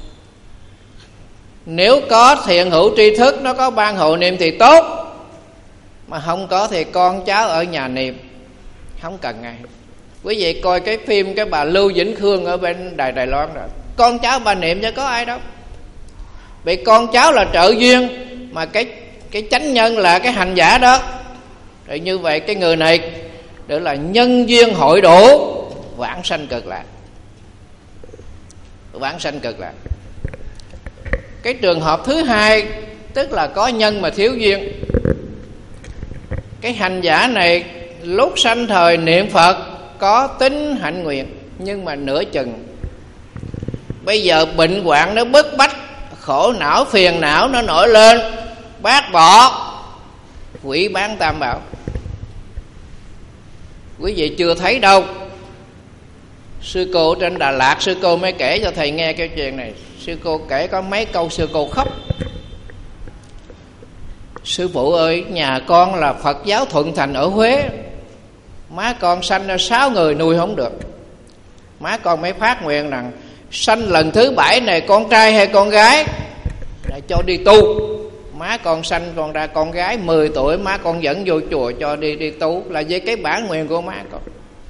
nếu có thiện hữu tri thức, nó có ban hộ niệm thì tốt, mà không có thì con cháu ở nhà niệm, không cần ai. Quý vị coi cái phim cái bà Lưu Vĩnh Khương ở bên Đài Đài Loan rồi, con cháu bà niệm chứ có ai đâu. Vì con cháu là trợ duyên, mà cái cái chánh nhân là cái hành giả đó. Rồi như vậy cái người này được là nhân duyên hội đủ, vãng sanh cực lạc. Vãng sanh cực lạc. Cái trường hợp thứ hai, tức là có nhân mà thiếu duyên. Cái hành giả này lúc sanh thời niệm Phật có tính hạnh nguyện, nhưng mà nửa chừng. Bây giờ bệnh hoạn nó bức bách, khổ não phiền não nó nổi lên, bác bỏ quỷ bán tam bảo. Quý vị chưa thấy đâu. Sư cô trên Đà Lạt, sư cô mới kể cho thầy nghe cái chuyện này. Sư cô kể có mấy câu sư cô khóc. Sư phụ ơi, nhà con là Phật giáo Thuận Thành ở Huế, má con sanh ra sáu người nuôi không được. Má con mới phát nguyện rằng sanh lần thứ bảy này con trai hay con gái để cho đi tu. Má con sanh còn ra con gái mười tuổi, má con dẫn vô chùa cho đi đi tu, là với cái bản nguyện của má con.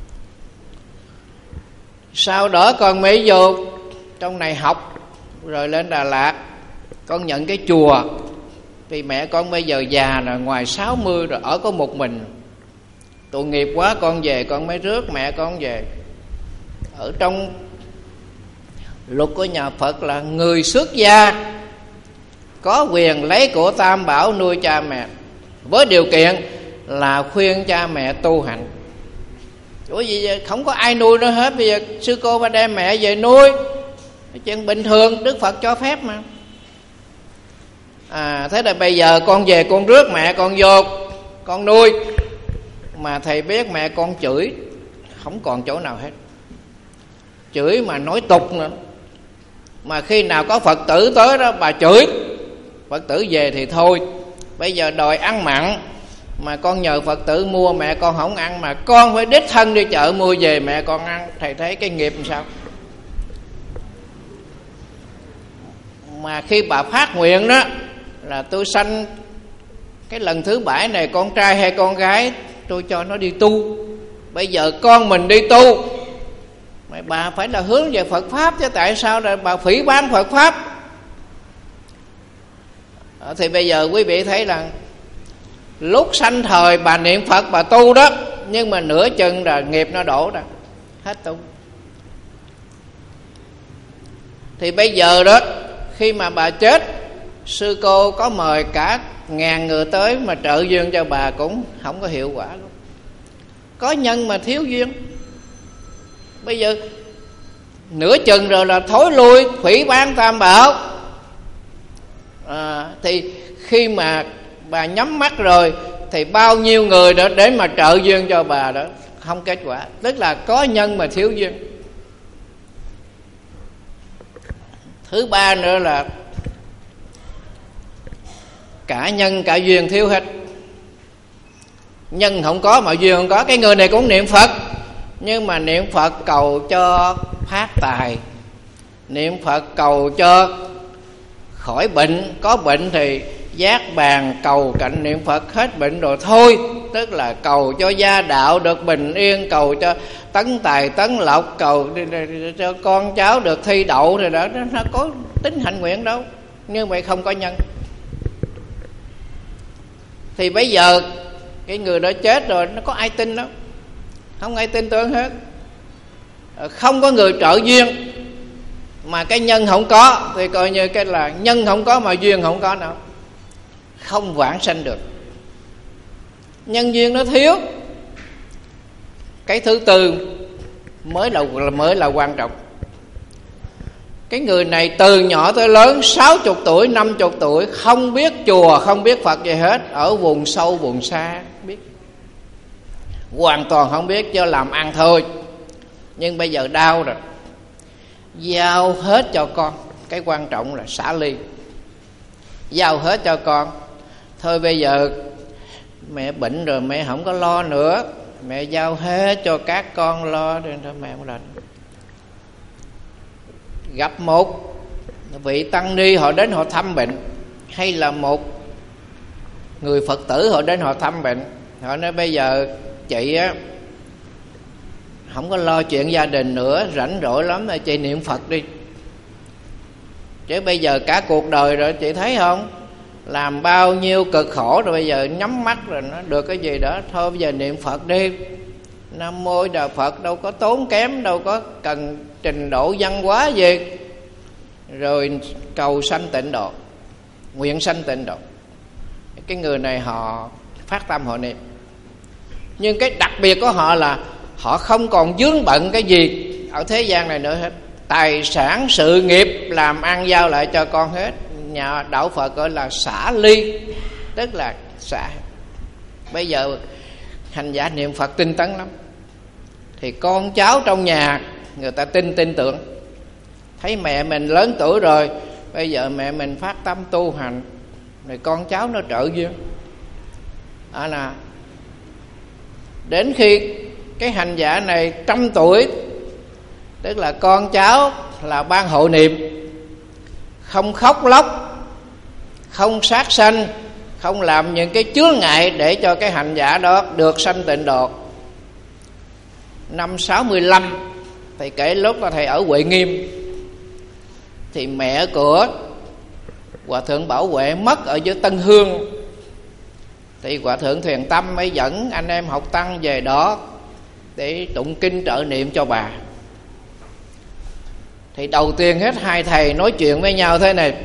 Sau đó con mới vô trong này học, rồi lên Đà Lạt con nhận cái chùa. Vì mẹ con bây giờ già là ngoài sáu mươi rồi, ở có một mình, tội nghiệp quá, con về con mới rước mẹ con về. Ở trong luật của nhà Phật là người xuất gia có quyền lấy của tam bảo nuôi cha mẹ, với điều kiện là khuyên cha mẹ tu hành. Ủa gì không có ai nuôi nữa hết, bây giờ sư cô ba đem mẹ về nuôi, chuyện bình thường, Đức Phật cho phép mà. À, thế là bây giờ con về con rước mẹ con vô, con nuôi. Mà thầy biết mẹ con chửi không còn chỗ nào hết, chửi mà nói tục nữa. Mà khi nào có Phật tử tới đó bà chửi, Phật tử về thì thôi. Bây giờ đòi ăn mặn, mà con nhờ Phật tử mua, mẹ con không ăn, mà con phải đích thân đi chợ mua về mẹ con ăn. Thầy thấy cái nghiệp làm sao? Mà khi bà phát nguyện đó là tôi sanh cái lần thứ bảy này con trai hay con gái, tôi cho nó đi tu. Bây giờ con mình đi tu, mà bà phải là hướng về Phật Pháp chứ, tại sao là bà phỉ báng Phật Pháp? Thì bây giờ quý vị thấy là lúc sanh thời bà niệm Phật bà tu đó, nhưng mà nửa chừng là nghiệp nó đổ ra, hết tu. Thì bây giờ đó, khi mà bà chết, sư cô có mời cả ngàn người tới mà trợ duyên cho bà cũng không có hiệu quả luôn. Có nhân mà thiếu duyên. Bây giờ nửa chừng rồi là thối lui, phỉ báng tam bảo. À, thì khi mà bà nhắm mắt rồi thì bao nhiêu người đó để mà trợ duyên cho bà đó không kết quả. Tức là có nhân mà thiếu duyên. Thứ ba nữa là cả nhân cả duyên thiếu hết. Nhân không có mà duyên không có. Cái người này cũng niệm Phật, nhưng mà niệm Phật cầu cho phát tài, niệm Phật cầu cho khỏi bệnh. Có bệnh thì giác bàn cầu cạnh niệm Phật hết bệnh rồi thôi. Tức là cầu cho gia đạo được bình yên, cầu cho tấn tài tấn lộc, cầu cho con cháu được thi đậu rồi đó. Nó có tính hạnh nguyện đâu, nhưng vậy không có nhân. Thì bây giờ Cái người đó chết rồi nó có ai tin đâu, không ai tin tưởng hết. Không có người trợ duyên mà cái nhân không có thì coi như cái là nhân không có mà duyên không có nào, không vãng sanh được. Nhân duyên nó thiếu. Cái thứ tư mới là mới là quan trọng. Cái người này từ nhỏ tới lớn, sáu chục tuổi, năm chục tuổi, không biết chùa, không biết Phật gì hết, ở vùng sâu vùng xa, biết hoàn toàn không biết, cho làm ăn thôi. Nhưng bây giờ đau rồi, giao hết cho con. Cái quan trọng là xả ly, giao hết cho con. Thôi bây giờ mẹ bệnh rồi, mẹ không có lo nữa, mẹ giao hết cho các con lo. Nên thôi mẹ không làm. Gặp một vị tăng ni họ đến họ thăm bệnh, hay là một người Phật tử họ đến họ thăm bệnh, họ nói bây giờ chị á không có lo chuyện gia đình nữa, rảnh rỗi lắm rồi chị niệm Phật đi. Chứ bây giờ cả cuộc đời rồi chị thấy không, làm bao nhiêu cực khổ rồi, bây giờ nhắm mắt rồi nó được cái gì đó, thôi bây giờ niệm Phật đi. Nam mô Đà Phật đâu có tốn kém, đâu có cần trình độ văn hóa gì. Rồi cầu sanh tịnh độ, nguyện sanh tịnh độ. Cái người này họ phát tâm họ niệm. Nhưng cái đặc biệt của họ là họ không còn vướng bận cái gì ở thế gian này nữa hết. Tài sản, sự nghiệp, làm ăn giao lại cho con hết. Nhà đạo Phật gọi là xả ly, tức là xả. Bây giờ hành giả niệm Phật tinh tấn lắm, thì con cháu trong nhà người ta tin tin tưởng. Thấy mẹ mình lớn tuổi rồi, bây giờ mẹ mình phát tâm tu hành, rồi con cháu nó trợ duyên. À là đến khi cái hành giả này trăm tuổi, tức là con cháu là ban hộ niệm, không khóc lóc, không sát sanh, không làm những cái chướng ngại để cho cái hành giả đó được sanh tịnh độ. Năm sáu mươi lăm thì kể lúc là thầy ở Huệ Nghiêm, thì mẹ của Hòa thượng Bảo Huệ mất ở dưới Tân Hương. Thì Hòa thượng Thiền Tâm mới dẫn anh em học tăng về đó để tụng kinh trợ niệm cho bà. Thì đầu tiên hết hai thầy nói chuyện với nhau thế này.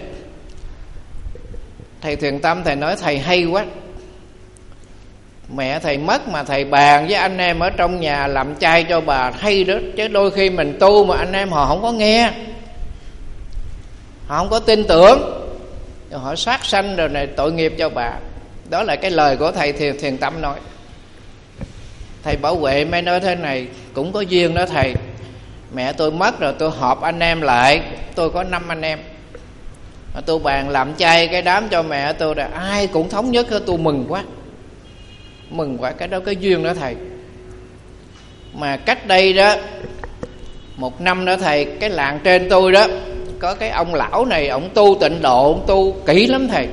Thầy Thiền Tâm thầy nói thầy hay quá, mẹ thầy mất mà thầy bàn với anh em ở trong nhà làm chay cho bà, hay đó. Chứ đôi khi mình tu mà anh em họ không có nghe, họ không có tin tưởng, rồi họ sát sanh rồi này, tội nghiệp cho bà. Đó là cái lời của thầy Thiền, Thiền Tâm nói. Thầy Bảo Huệ mới nói thế này, cũng có duyên đó thầy. Mẹ tôi mất rồi tôi họp anh em lại, tôi có năm anh em, mà tôi bàn làm chay cái đám cho mẹ tôi, là ai cũng thống nhất hết. Tôi mừng quá, mừng quá. Cái đó cái duyên đó thầy. Mà cách đây đó một năm đó thầy, cái làng trên tôi đó có cái ông lão này, ông tu tịnh độ, ông tu kỹ lắm thầy,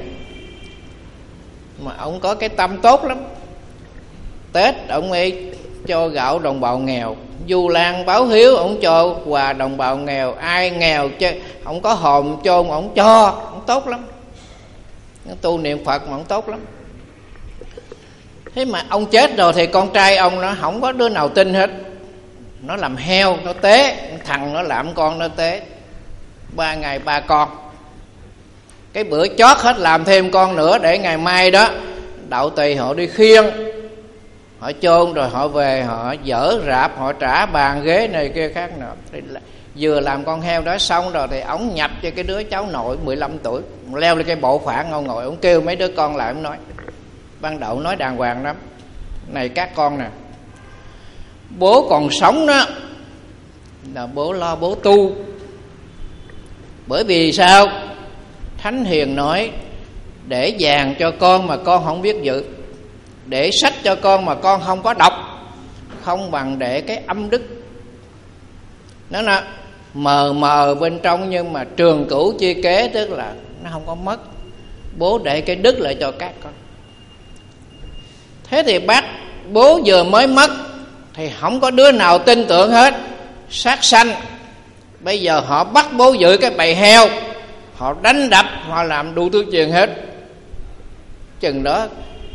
mà ông có cái tâm tốt lắm. Tết ông ấy cho gạo đồng bào nghèo, Du Lan báo hiếu ông cho quà đồng bào nghèo, ai nghèo chứ ông có hòm chôn ông cho, ông tốt lắm. Tu niệm Phật mà ông tốt lắm. Thế mà ông chết rồi thì con trai ông nó không có đứa nào tin hết. Nó làm heo, nó tế, thằng nó làm con nó tế. Ba ngày ba con. Cái bữa chót hết làm thêm con nữa, để ngày mai đó đạo tỳ họ đi khiêng, họ chôn rồi họ về, họ dỡ rạp, họ trả bàn ghế này kia khác nữa. Vừa làm con heo đó xong rồi thì ổng nhập cho cái đứa cháu nội mười lăm tuổi, leo lên cái bộ phản ngồi ngồi, ổng kêu mấy đứa con lại, ổng nói ban đầu nói đàng hoàng lắm. Này các con nè, bố còn sống đó là bố lo bố tu. Bởi vì sao? Thánh Hiền nói để vàng cho con mà con không biết giữ, để sách cho con mà con không có đọc, không bằng để cái âm đức. Nó là mờ mờ bên trong nhưng mà trường cửu chi kế, tức là nó không có mất. Bố để cái đức lại cho các con. Thế thì bác bố vừa mới mất thì không có đứa nào tin tưởng hết, sát sanh. Bây giờ họ bắt bố giữ cái bầy heo, họ đánh đập, họ làm đủ thứ chuyện hết. Chừng đó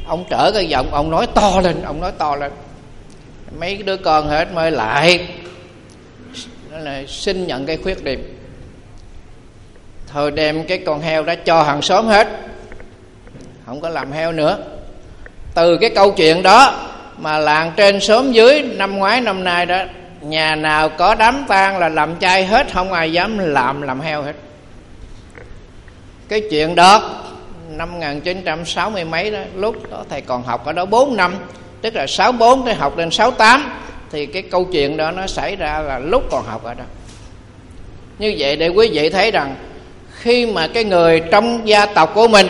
Ông trở cái giọng, ông nói to lên, ông nói to lên. Mấy đứa con hết mới lại, đó là xin nhận cái khuyết điểm. Thôi đem cái con heo đó cho hàng xóm hết, không có làm heo nữa. Từ cái câu chuyện đó mà làng trên xóm dưới năm ngoái năm nay đó, nhà nào có đám tang là làm chay hết, không ai dám làm làm heo hết. Cái chuyện đó năm một nghìn chín trăm sáu mươi mấy đó, lúc đó thầy còn học ở đó bốn năm, tức là sáu bốn tới học lên sáu tám, thì cái câu chuyện đó nó xảy ra là lúc còn học ở đó. Như vậy để quý vị thấy rằng khi mà cái người trong gia tộc của mình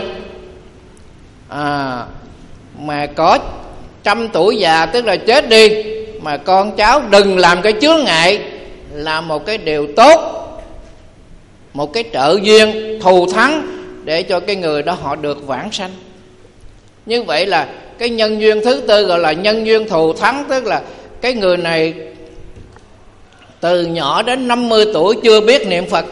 à, mà có trăm tuổi già, tức là chết đi, mà con cháu đừng làm cái chướng ngại, là một cái điều tốt, một cái trợ duyên thù thắng để cho cái người đó họ được vãng sanh. Như vậy là cái nhân duyên thứ tư gọi là nhân duyên thù thắng, tức là cái người này từ nhỏ đến năm mươi tuổi chưa biết niệm Phật,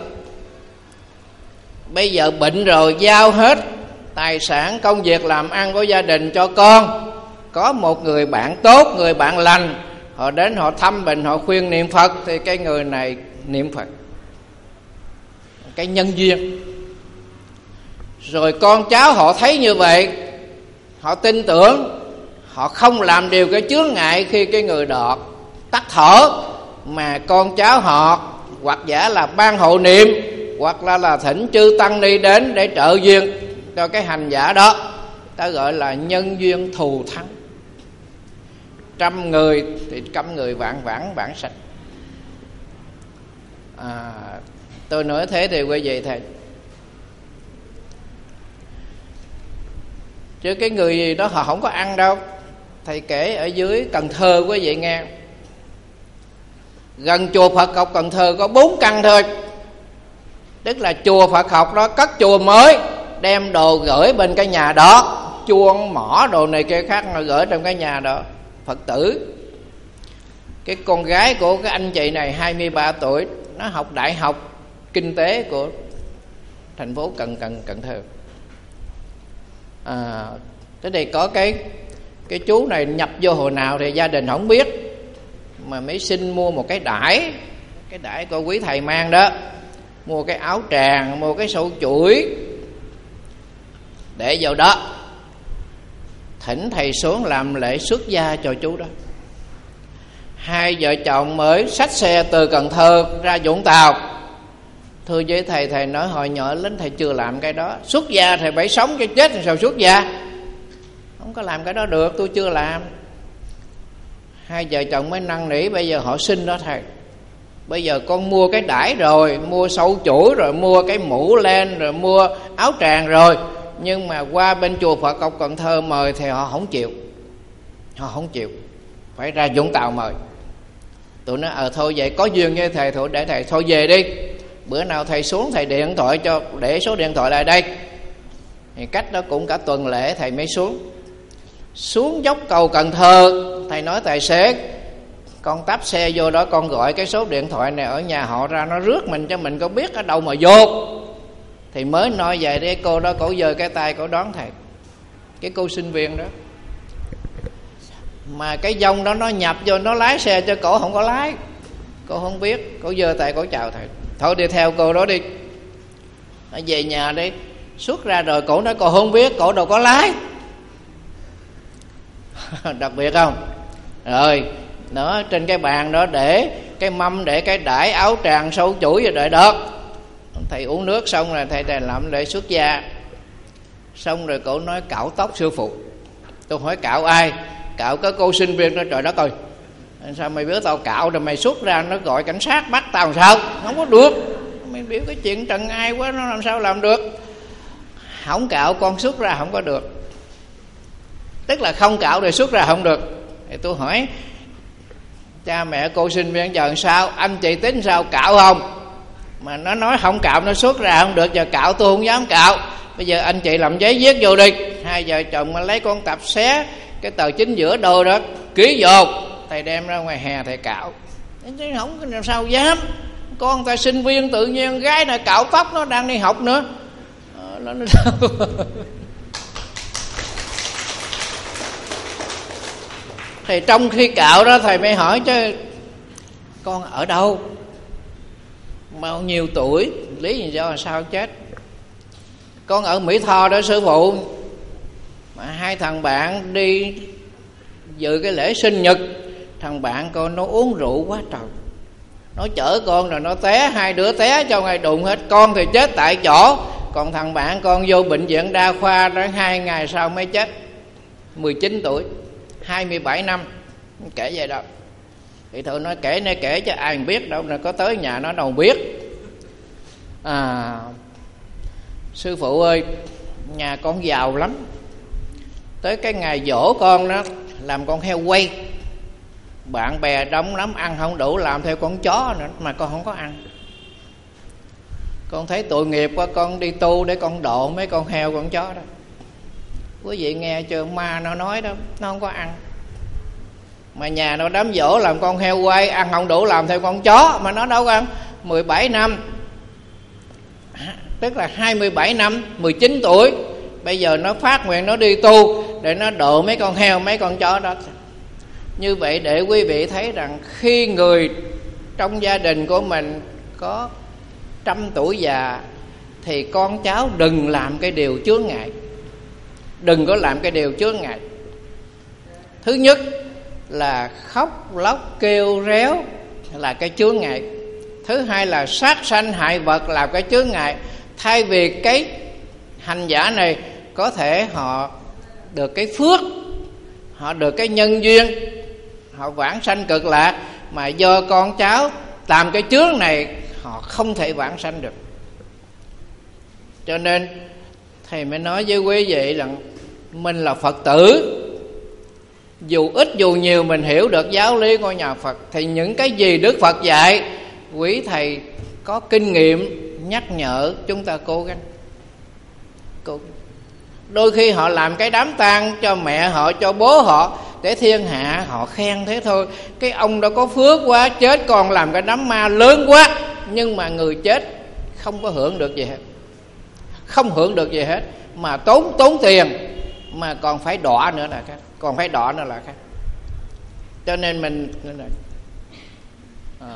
bây giờ bệnh rồi giao hết tài sản công việc làm ăn của gia đình cho con. Có một người bạn tốt, người bạn lành, họ đến họ thăm bệnh, họ khuyên niệm Phật, thì cái người này niệm Phật. Cái nhân duyên. Rồi con cháu họ thấy như vậy, họ tin tưởng, họ không làm điều cái chướng ngại khi cái người đó tắt thở, mà con cháu họ hoặc giả là ban hộ niệm, hoặc là là thỉnh chư tăng ni đến để trợ duyên cho cái hành giả đó. Ta gọi là nhân duyên thù thắng. Trăm người thì trăm người vạn vãng vãng sanh. à, Tôi nói thế thì quý vị thầy, chứ cái người gì đó họ không có ăn đâu. Thầy kể ở dưới Cần Thơ quý vị nghe, gần chùa Phật học Cần Thơ có bốn căn thôi. Tức là chùa Phật học đó cất chùa mới, đem đồ gửi bên cái nhà đó, chuông mỏ đồ này kia khác mà gửi trong cái nhà đó. Phật tử, cái con gái của cái anh chị này hai mươi ba tuổi, nó học đại học kinh tế của thành phố Cần Cần Cần Thơ. À, tới đây có cái cái chú này nhập vô hồi nào thì gia đình không biết, mà mới xin mua một cái đãi, cái đãi của quý thầy mang đó, mua cái áo tràng, mua cái sâu chuỗi để vào đó, thỉnh thầy xuống làm lễ xuất gia cho chú đó. Hai vợ chồng mới xách xe từ Cần Thơ ra Vũng Tàu. Thưa với thầy, thầy nói hồi nhỏ lính thầy chưa làm cái đó. Xuất gia thầy phải sống cho chết thì sao xuất gia? Không có làm cái đó được, tôi chưa làm. Hai vợ chồng mới năn nỉ, bây giờ họ xin đó thầy, bây giờ con mua cái đãi rồi, mua sâu chuỗi rồi, mua cái mũ len rồi, mua áo tràng rồi, nhưng mà qua bên chùa Phật học Cần Thơ mời thì họ không chịu. Họ không chịu, phải ra Vũng Tàu mời. Tụi nó ờ thôi vậy có duyên với thầy, thôi để thầy thôi về đi, bữa nào thầy xuống thầy điện thoại cho, để số điện thoại lại đây. Thì cách đó cũng cả tuần lễ thầy mới xuống. Xuống dốc cầu Cần Thơ, thầy nói tài xế con tắp xe vô đó, con gọi cái số điện thoại này ở nhà họ ra, nó rước mình cho mình có biết ở đâu mà vô. Thì mới nói vậy đấy, cô đó cổ giơ cái tay cổ đón thầy, cái cô sinh viên đó. Mà cái dông đó nó nhập vô, nó lái xe cho cổ không có lái, cô không biết, cổ giơ tay cổ chào thầy. Thôi đi theo cô đó đi, nó về nhà đi. Xuất ra rồi cổ nói cô không biết, cổ đâu có lái. Đặc biệt không? Rồi nó trên cái bàn đó để cái mâm, để cái đãi áo tràng sâu chuỗi rồi đợi đó. Thầy uống nước xong rồi thầy, thầy làm lễ xuất gia. Xong rồi cổ nói cạo tóc sư phụ. Tôi hỏi cạo ai? Cạo cái cô sinh viên đó. Trời đất ơi, sao mày biết tao cạo rồi mày xuất ra nó gọi cảnh sát bắt tao làm sao? Không có được, mày biểu cái chuyện trần ai quá, nó làm sao làm được. Không cạo con xuất ra không có được, tức là không cạo rồi xuất ra không được. Thì tôi hỏi cha mẹ cô sinh viên giờ sao, anh chị tính sao, cạo không? Mà nó nói không cạo nó xuất ra không được, giờ cạo tôi không dám cạo. Bây giờ anh chị làm giấy viết vô đi. Hai vợ chồng lấy con tập xé cái tờ chính giữa đôi đó ký vô, thầy đem ra ngoài hè thầy cạo. Chứ không làm sao dám, con ta sinh viên tự nhiên gái này cạo tóc, nó đang đi học nữa. Nó, nó... Thì trong khi cạo đó thầy mới hỏi chứ con ở đâu, bao nhiêu tuổi, lý do sao chết? Con ở Mỹ Tho đó sư phụ. Mà hai thằng bạn đi dự cái lễ sinh nhật, thằng bạn con nó uống rượu quá trời, nó chở con rồi nó té, hai đứa té cho ngay đụng hết. Con thì chết tại chỗ, còn thằng bạn con vô bệnh viện đa khoa đó hai ngày sau mới chết. Mười chín tuổi, hai mươi bảy năm. Kể vậy đó. Thì thôi nó kể nó kể cho ai biết đâu, nó có tới nhà nó đâu biết. À, sư phụ ơi, nhà con giàu lắm. Tới cái ngày giỗ con đó, làm con heo quay, bạn bè đông lắm, ăn không đủ, làm theo con chó nữa mà con không có ăn. Con thấy tội nghiệp quá, con đi tu để con độ mấy con heo con chó đó. Quý vị nghe chưa, ma nó nói đó, nó không có ăn. Mà nhà nó đám dỗ làm con heo quay, ăn không đủ làm theo con chó, mà nó đâu có ăn. Mười bảy năm, tức là hai mươi bảy năm, mười chín tuổi. Bây giờ nó phát nguyện nó đi tu để nó độ mấy con heo, mấy con chó đó. Như vậy để quý vị thấy rằng khi người trong gia đình của mình có trăm tuổi già thì con cháu đừng làm cái điều chướng ngại. Đừng có làm cái điều chướng ngại. Thứ nhất là khóc lóc kêu réo là cái chướng ngại. Thứ hai là sát sanh hại vật là cái chướng ngại. Thay vì cái hành giả này có thể họ được cái phước, họ được cái nhân duyên, họ vãng sanh cực lạc, mà do con cháu làm cái chướng này họ không thể vãng sanh được. Cho nên thầy mới nói với quý vị rằng mình là Phật tử, dù ít dù nhiều mình hiểu được giáo lý của nhà Phật, thì những cái gì Đức Phật dạy, quý thầy có kinh nghiệm nhắc nhở chúng ta cố gắng. Cố gắng. Đôi khi họ làm cái đám tang cho mẹ họ, cho bố họ, để thiên hạ họ khen thế thôi. Cái ông đó có phước quá, chết còn làm cái đám ma lớn quá. Nhưng mà người chết không có hưởng được gì hết, không hưởng được gì hết, mà tốn tốn tiền, mà còn phải đọa nữa là khác, còn phải đọa nữa là khác. Cho nên mình à,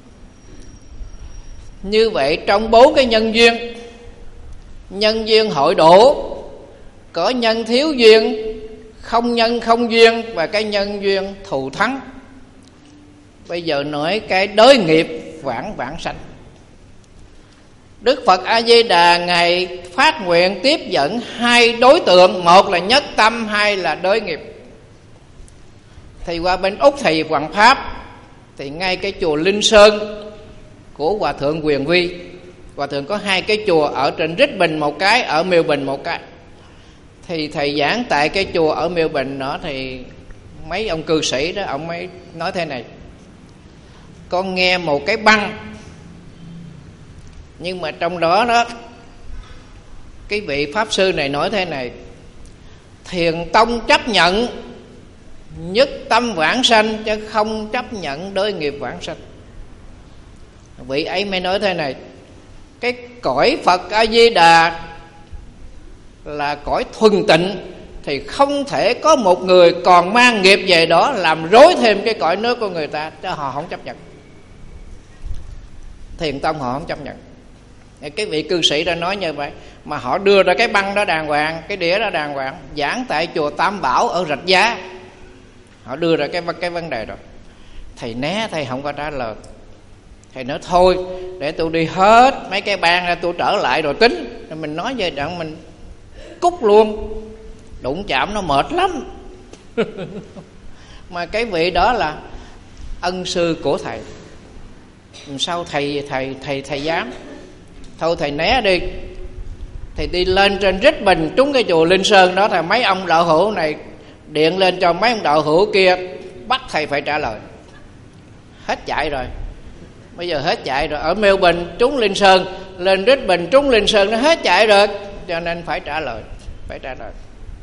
như vậy trong bốn cái nhân duyên, nhân duyên hội độ, có nhân thiếu duyên, không nhân không duyên, và cái nhân duyên thù thắng. Bây giờ nói cái đới nghiệp vãng vãng sanh. Đức Phật A Di Đà ngài phát nguyện tiếp dẫn hai đối tượng, một là nhất tâm, hai là đới nghiệp. Thì qua bên Úc thầy Hoàng Pháp, thì ngay cái chùa Linh Sơn của Hòa thượng Quyền Vi, Hòa thượng có hai cái chùa, ở trên Rít Bình một cái, ở Miêu Bình một cái. Thì thầy giảng tại cái chùa ở Miêu Bình đó, thì mấy ông cư sĩ đó, ông mới nói thế này: con nghe một cái băng, nhưng mà trong đó đó cái vị pháp sư này nói thế này: Thiền tông chấp nhận nhất tâm vãng sanh, chứ không chấp nhận đới nghiệp vãng sanh. Vị ấy mới nói thế này: cái cõi Phật A Di Đà là cõi thuần tịnh, thì không thể có một người còn mang nghiệp về đó làm rối thêm cái cõi nước của người ta, chứ họ không chấp nhận. Thiền tông họ không chấp nhận. Cái vị cư sĩ đã nói như vậy, mà họ đưa ra cái băng đó đàng hoàng, cái đĩa đó đàng hoàng, giảng tại chùa Tam Bảo ở Rạch Giá. Họ đưa ra cái cái vấn đề đó. Thầy né, thầy không có trả lời. Thầy nói thôi, để tôi đi hết mấy cái băng ra, tôi trở lại rồi tính. Rồi mình nói về đoạn mình cút luôn, đụng chạm nó mệt lắm. Mà cái vị đó là ân sư của thầy, sao thầy thầy thầy thầy dám? Thôi thầy né đi. Thì đi lên trên Rít Bình, trúng cái chùa Linh Sơn đó, thì mấy ông đạo hữu này điện lên cho mấy ông đạo hữu kia, bắt thầy phải trả lời. Hết chạy rồi, bây giờ hết chạy rồi. Ở Miêu Bình trúng Linh Sơn, lên Rít Bình trúng Linh Sơn, nó hết chạy rồi, cho nên phải trả lời, phải trả lời.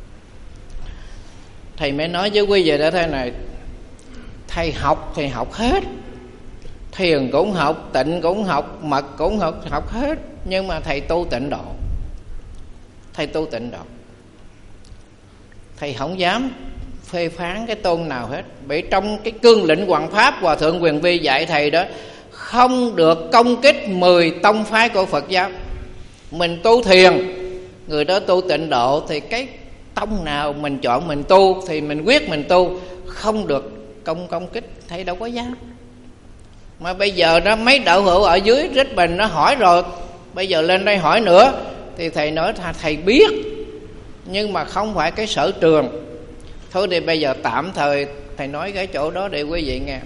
Thầy mới nói với quý vị đó thế này: thầy học thì học hết, thiền cũng học, tịnh cũng học, mật cũng học, học hết. Nhưng mà thầy tu tịnh độ, thầy tu tịnh độ, thầy không dám phê phán cái tôn nào hết. Bởi trong cái cương lĩnh hoằng pháp, Hòa thượng Quyền Vi dạy thầy đó, không được công kích mười tông phái của Phật giáo. Mình tu thiền, người đó tu tịnh độ, thì cái tông nào mình chọn mình tu thì mình quyết mình tu, không được công công kích. Thầy đâu có dám. Mà bây giờ đó mấy đạo hữu ở dưới Rít Bình nó hỏi rồi, bây giờ lên đây hỏi nữa, thì thầy nói thầy biết, nhưng mà không phải cái sở trường. Thôi thì bây giờ tạm thời thầy nói cái chỗ đó để quý vị nghe.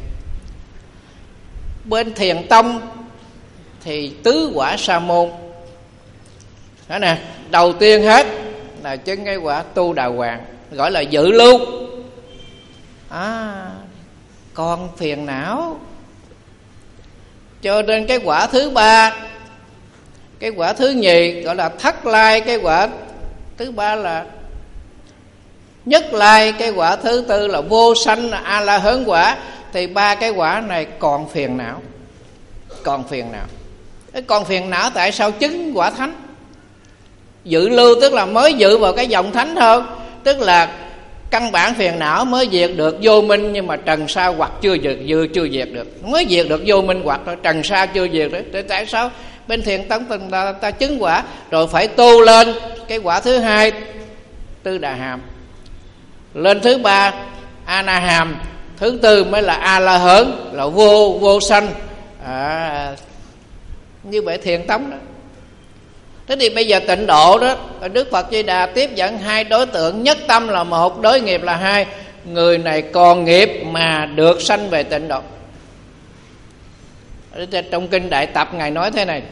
Bên Thiền Tông thì tứ quả sa môn đó nè, đầu tiên hết là chứng cái quả tu đà hoàng, gọi là dự lưu. À, còn phiền não. Cho nên cái quả thứ ba, cái quả thứ nhì gọi là thất lai, cái quả thứ ba là nhất lai, cái quả thứ tư là vô sanh, là a la hớn quả. Thì ba cái quả này còn phiền não. Còn phiền não. Còn phiền não tại sao chứng quả thánh? Dự lưu tức là mới dự vào cái dòng thánh hơn, tức là căn bản phiền não mới diệt được vô minh, nhưng mà trần sa hoặc chưa diệt, chưa, chưa diệt được. Mới diệt được vô minh hoặc trần sa chưa diệt được. Thì tại sao bên Thiền Tông ta, ta chứng quả rồi phải tu lên cái quả thứ hai tư đà hàm, lên thứ ba a na hàm, thứ tư mới là a la hớn, là vô vô sanh. À, như vậy Thiền Tông đó. Thế thì bây giờ tịnh độ đó, Đức Phật Di Đà tiếp dẫn hai đối tượng, nhất tâm là một, đối nghiệp là hai. Người này còn nghiệp mà được sanh về tịnh độ. Trong kinh Đại Tập Ngài nói thế này: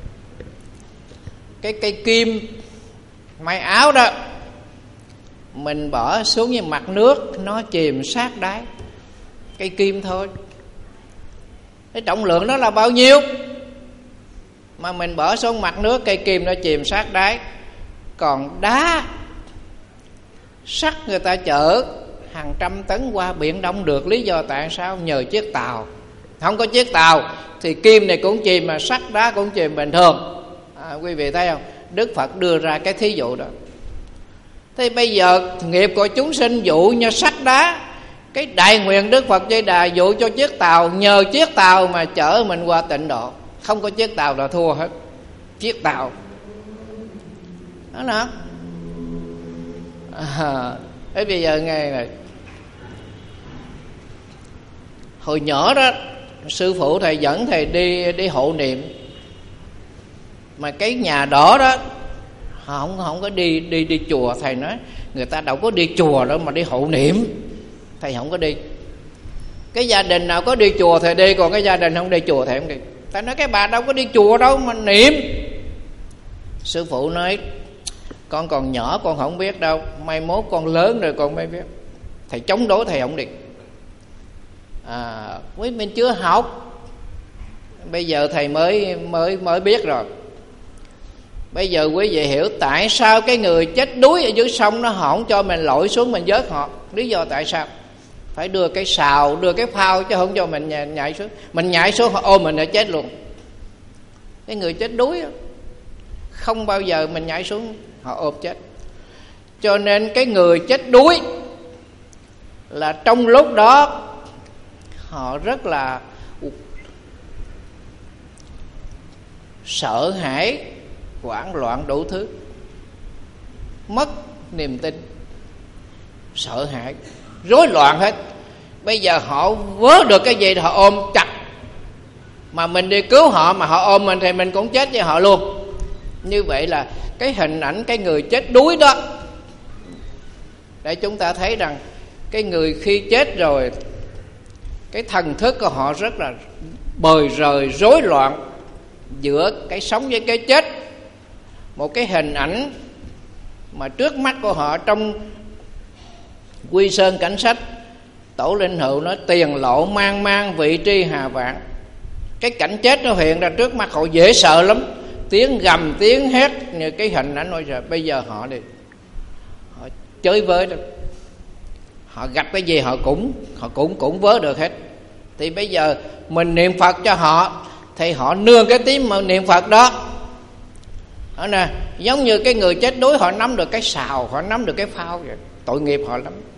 cái cây kim may áo đó, mình bỏ xuống như mặt nước, nó chìm sát đáy. Cây kim thôi, cái trọng lượng đó là bao nhiêu? Mà mình bỏ xuống mặt nước, cây kim nó chìm sát đáy. Còn đá sắt người ta chở hàng trăm tấn qua Biển Đông được. Lý do tại sao? Nhờ chiếc tàu. Không có chiếc tàu thì kim này cũng chìm, mà sắt đá cũng chìm bình thường. À, quý vị thấy không? Đức Phật đưa ra cái thí dụ đó. Thế bây giờ nghiệp của chúng sinh dụ như sắt đá, cái đại nguyện Đức Phật Di Đà dụ cho chiếc tàu, nhờ chiếc tàu mà chở mình qua tịnh độ. Không có chiếc tàu là thua hết. Chiếc tàu đó nè. À, thế bây giờ nghe này, hồi nhỏ đó sư phụ thầy dẫn thầy đi đi hộ niệm, mà cái nhà đỏ đó họ không không có đi đi đi chùa. Thầy nói người ta đâu có đi chùa đâu mà đi hộ niệm. Thầy không có đi. Cái gia đình nào có đi chùa thầy đi, còn cái gia đình không đi chùa thầy không đi. Thầy nói cái bà đâu có đi chùa đâu mà niệm. Sư phụ nói con còn nhỏ con không biết đâu, mai mốt con lớn rồi con mới biết. Thầy chống đối, thầy không đi. À, quý mình chưa học, bây giờ thầy mới mới mới biết rồi. Bây giờ quý vị hiểu tại sao cái người chết đuối ở dưới sông nó họ không cho mình lội xuống mình vớt họ. Lý do tại sao? Phải đưa cái sào, đưa cái phao, chứ không cho mình nhảy xuống. Mình nhảy xuống họ ôm mình là chết luôn. Cái người chết đuối không bao giờ mình nhảy xuống họ ôm chết. Cho nên cái người chết đuối là trong lúc đó họ rất là sợ hãi, hoảng loạn đủ thứ, mất niềm tin, sợ hãi, rối loạn hết. Bây giờ họ vớ được cái gì thì họ ôm chặt, mà mình đi cứu họ mà họ ôm mình thì mình cũng chết với họ luôn. Như vậy là cái hình ảnh cái người chết đuối đó, để chúng ta thấy rằng cái người khi chết rồi, cái thần thức của họ rất là bời rời, rối loạn giữa cái sống với cái chết. Một cái hình ảnh mà trước mắt của họ, trong Quy Sơn Cảnh Sách, Tổ Linh Hữu nói tiền lộ mang mang vị tri hà vạn. Cái cảnh chết nó hiện ra trước mắt họ dễ sợ lắm, tiếng gầm tiếng hét như cái hình ảnh nói rồi. Bây giờ họ đi, họ chơi với đó, họ gặp cái gì họ cũng họ cũng cũng vớ được hết. Thì bây giờ mình niệm Phật cho họ thì họ nương cái tiếng niệm Phật đó. Đó nè, giống như cái người chết đuối họ nắm được cái sào, họ nắm được cái phao vậy. Tội nghiệp họ lắm.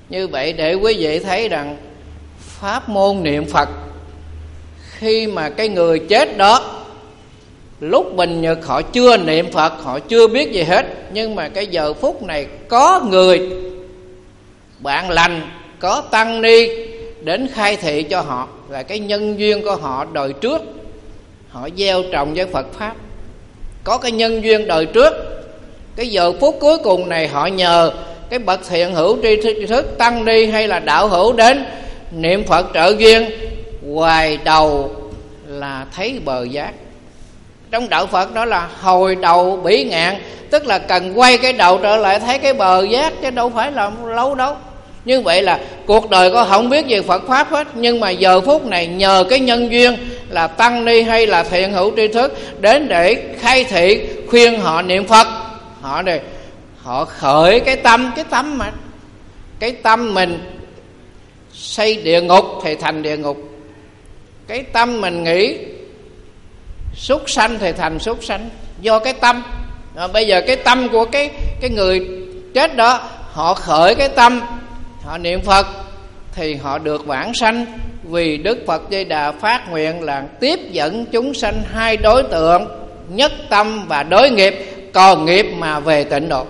Như vậy để quý vị thấy rằng pháp môn niệm Phật, khi mà cái người chết đó lúc bình nhật họ chưa niệm Phật, họ chưa biết gì hết, nhưng mà cái giờ phút này có người bạn lành, có tăng ni đến khai thị cho họ là cái nhân duyên của họ đời trước, họ gieo trồng với Phật Pháp, có cái nhân duyên đời trước. Cái giờ phút cuối cùng này họ nhờ cái bậc thiện hữu tri thức, tăng ni hay là đạo hữu đến niệm Phật trợ duyên, hoài đầu là thấy bờ giác. Trong đạo Phật đó là hồi đầu bỉ ngạn, tức là cần quay cái đầu trở lại thấy cái bờ giác, chứ đâu phải là lâu đâu. Như vậy là cuộc đời có không biết về Phật Pháp hết, nhưng mà giờ phút này nhờ cái nhân duyên là tăng ni hay là thiện hữu tri thức đến để khai thị khuyên họ niệm Phật, họ này họ khởi cái tâm, cái tâm mà cái tâm mình xây địa ngục thì thành địa ngục, cái tâm mình nghĩ súc sanh thì thành súc sanh, do cái tâm. À, bây giờ cái tâm của cái cái người chết đó, họ khởi cái tâm, họ niệm Phật thì họ được vãng sanh, vì Đức Phật Di Đà phát nguyện là tiếp dẫn chúng sanh hai đối tượng, nhất tâm và đối nghiệp, còn nghiệp mà về tịnh độ.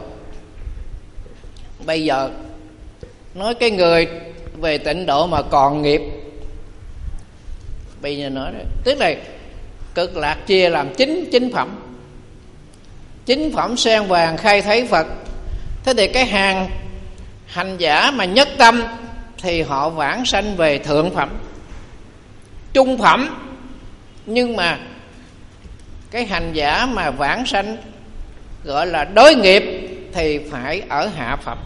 Bây giờ nói cái người về tịnh độ mà còn nghiệp, bây giờ nói đấy, tức là Cực Lạc chia làm chín chính phẩm. Chính phẩm sen vàng khai thấy Phật. Thế thì cái hàng hành giả mà nhất tâm thì họ vãng sanh về thượng phẩm, trung phẩm. Nhưng mà cái hành giả mà vãng sanh gọi là đối nghiệp thì phải ở hạ phẩm.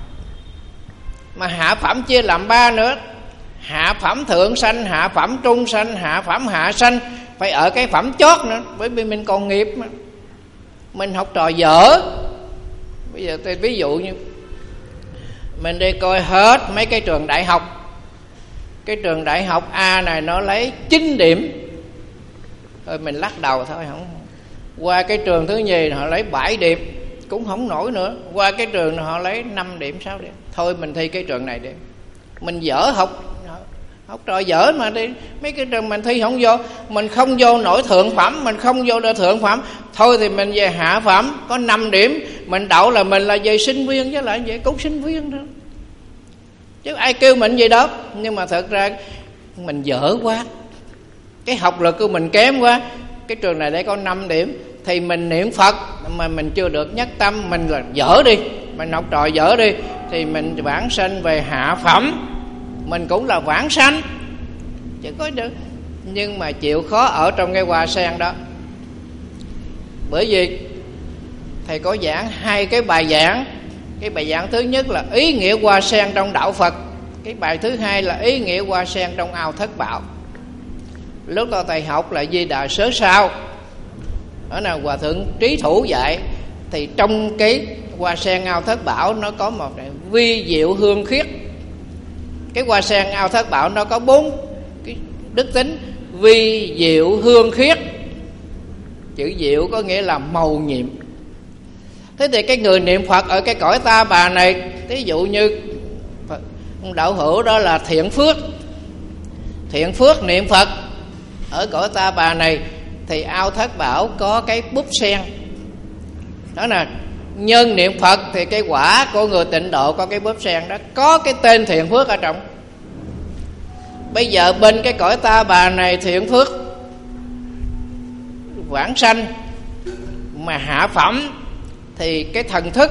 Mà hạ phẩm chia làm ba nữa: hạ phẩm thượng sanh, hạ phẩm trung sanh, hạ phẩm hạ sanh. Phải ở cái phẩm chót nữa, bởi vì mình còn nghiệp mà. Mình học trò dở. Bây giờ tôi ví dụ như mình đi coi hết mấy cái trường đại học, cái trường đại học A này nó lấy chín điểm, thôi mình lắc đầu thôi, không. Qua cái trường thứ nhì họ lấy bảy điểm, cũng không nổi nữa. Qua cái trường họ lấy năm điểm, sáu điểm, thôi mình thi cái trường này đi. Mình dở học, học trò dở mà đi mấy cái trường mình thi không vô, mình không vô nổi thượng phẩm, mình không vô được thượng phẩm, thôi thì mình về hạ phẩm có năm điểm, mình đậu là mình là về sinh viên, chứ lại vậy cũng sinh viên thôi, chứ ai kêu mình gì đó. Nhưng mà thật ra mình dở quá, cái học lực của mình kém quá. Cái trường này để có năm điểm thì mình niệm Phật mà mình chưa được nhất tâm, mình là dở đi, mình học trò dở đi, thì mình vãng sanh về hạ phẩm, mình cũng là vãng sanh chứ có được. Nhưng mà chịu khó ở trong cái hoa sen đó. Bởi vì thầy có giảng hai cái bài giảng. Cái bài giảng thứ nhất là ý nghĩa hoa sen trong đạo Phật, cái bài thứ hai là ý nghĩa hoa sen trong ao thất bảo. Lúc đó thầy học là Di Đà Sớ Sao, ở nào Hòa Thượng Trí Thủ dạy, thì trong cái hoa sen ao thất bảo nó có một vi diệu hương khiết. Cái hoa sen ao thất bảo nó có bốn cái đức tính: vi diệu hương khiết. Chữ diệu có nghĩa là màu nhiệm. Thế thì cái người niệm Phật ở cái cõi Ta Bà này, ví dụ như đạo hữu đó là thiện phước, thiện phước niệm Phật ở cõi Ta Bà này, thì ao thất bảo có cái búp sen đó là nhân niệm Phật, thì cái quả của người tịnh độ có cái búp sen đó, có cái tên thiện phước ở trong. Bây giờ bên cái cõi Ta Bà này thiện phước vãng sanh mà hạ phẩm, thì cái thần thức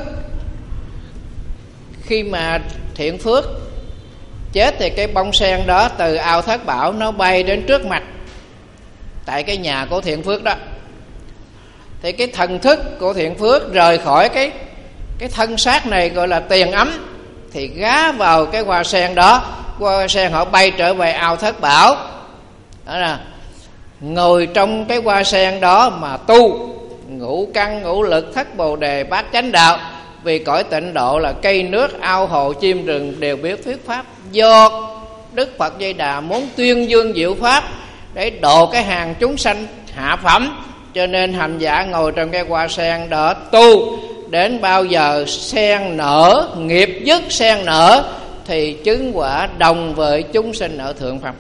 khi mà thiện phước chết thì cái bông sen đó từ ao thất bảo nó bay đến trước mặt tại cái nhà của thiện phước đó. Thì cái thần thức của thiện phước rời khỏi cái cái thân xác này gọi là tiền ấm, thì gá vào cái hoa sen đó, hoa sen họ bay trở về ao thất bảo. Đó là ngồi trong cái hoa sen đó mà tu ngũ căn ngũ lực thất bồ đề bát chánh đạo. Vì cõi tịnh độ là cây nước ao hồ chim rừng đều biết thuyết pháp. Do Đức Phật Di Đà muốn tuyên dương diệu pháp để độ cái hàng chúng sanh hạ phẩm, cho nên hành giả ngồi trong cái hoa sen đó tu. Đến bao giờ sen nở, nghiệp dứt sen nở, thì chứng quả đồng với chúng sinh ở thượng phẩm.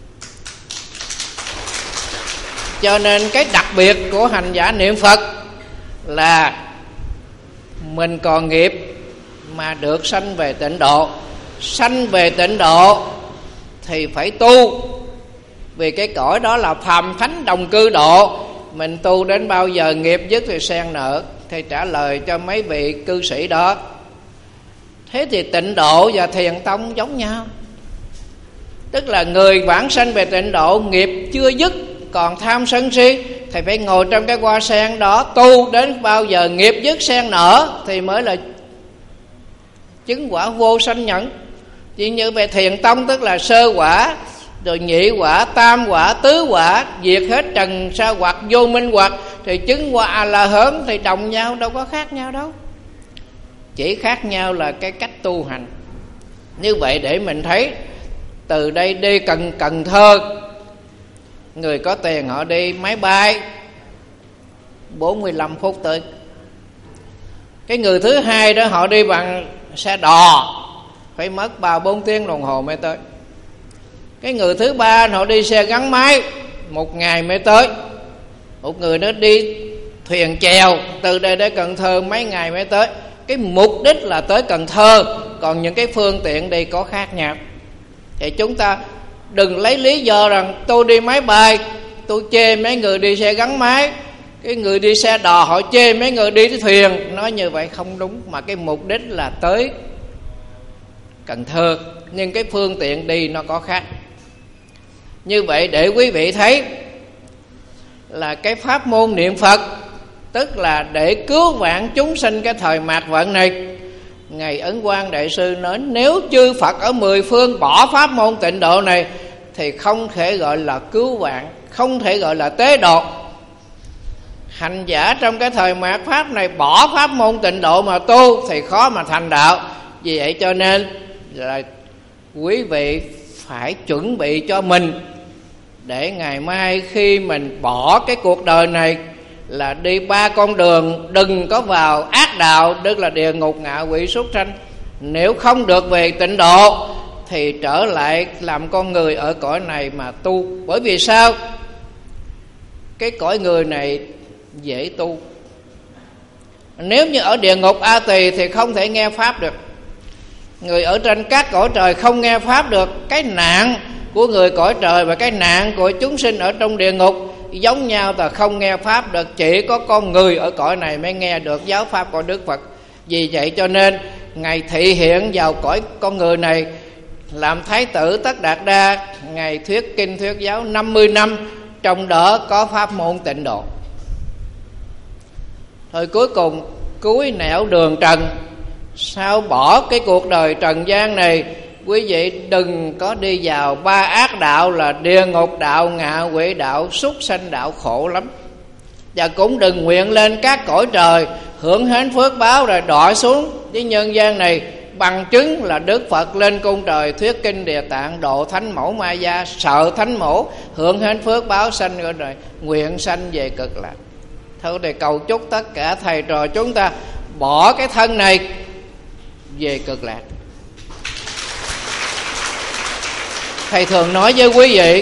Cho nên cái đặc biệt của hành giả niệm Phật là mình còn nghiệp mà được sanh về tịnh độ. Sanh về tịnh độ thì phải tu, vì cái cõi đó là phàm thánh đồng cư độ. Mình tu đến bao giờ nghiệp dứt thì sen nở. Thầy trả lời cho mấy vị cư sĩ đó. Thế thì tịnh độ và thiền tông giống nhau. Tức là người vãng sanh về tịnh độ, nghiệp chưa dứt còn tham sân si, thầy phải ngồi trong cái hoa sen đó tu đến bao giờ nghiệp dứt sen nở thì mới là chứng quả vô sanh nhẫn. Chỉ như về thiền tông tức là sơ quả, rồi nhị quả, tam quả, tứ quả, diệt hết trần sa hoặc vô minh hoặc, thì chứng quả A La Hán thì đồng nhau, đâu có khác nhau đâu. Chỉ khác nhau là cái cách tu hành. Như vậy để mình thấy, từ đây đi Cần Cần Thơ, người có tiền họ đi máy bay bốn mươi lăm phút tới. Cái người thứ hai đó họ đi bằng xe đò, phải mất ba bốn tiếng đồng hồ mới tới. Cái người thứ ba họ đi xe gắn máy, một ngày mới tới. Một người nó đi thuyền chèo từ đây đến Cần Thơ mấy ngày mới tới. Cái mục đích là tới Cần Thơ, còn những cái phương tiện đi có khác nhau. Thì chúng ta đừng lấy lý do rằng tôi đi máy bay, tôi chê mấy người đi xe gắn máy, cái người đi xe đò họ chê mấy người đi cái thuyền. Nói như vậy không đúng, mà cái mục đích là tới Cần Thơ, nhưng cái phương tiện đi nó có khác. Như vậy để quý vị thấy là cái pháp môn niệm Phật, tức là để cứu vãn chúng sinh cái thời mạt vận này. Ngài Ấn Quang Đại Sư nói, nếu chư Phật ở mười phương bỏ pháp môn tịnh độ này thì không thể gọi là cứu vãn, không thể gọi là tế độ. Hành giả trong cái thời mạt pháp này bỏ pháp môn tịnh độ mà tu thì khó mà thành đạo. Vì vậy cho nên là quý vị phải chuẩn bị cho mình, để ngày mai khi mình bỏ cái cuộc đời này là đi ba con đường, đừng có vào ác đạo, tức là địa ngục, ngạ quỷ, súc sanh. Nếu không được về tịnh độ thì trở lại làm con người ở cõi này mà tu. Bởi vì sao? Cái cõi người này dễ tu. Nếu như ở địa ngục A Tỳ thì không thể nghe pháp được. Người ở trên các cõi trời không nghe pháp được. Cái nạn của người cõi trời và cái nạn của chúng sinh ở trong địa ngục giống nhau, là không nghe pháp được. Chỉ có con người ở cõi này mới nghe được giáo pháp của Đức Phật. Vì vậy cho nên Ngài thị hiện vào cõi con người này làm Thái tử Tất Đạt Đa. Ngài thuyết kinh thuyết giáo năm mươi năm, trong đó có pháp môn tịnh độ. Thôi cuối cùng cuối nẻo đường trần, sao bỏ cái cuộc đời trần gian này. Quý vị đừng có đi vào ba ác đạo là địa ngục đạo, ngạ quỷ đạo, súc sanh đạo, khổ lắm. Và cũng đừng nguyện lên các cõi trời hưởng hến phước báo rồi đọa xuống với nhân gian này. Bằng chứng là Đức Phật lên cung trời thuyết kinh Địa Tạng, độ thánh mẫu Ma Gia, sợ thánh mẫu, hưởng hến phước báo sanh rồi, rồi nguyện sanh về cực lạc. Thôi để cầu chúc tất cả thầy trò chúng ta bỏ cái thân này về cực lạc. Thầy thường nói với quý vị,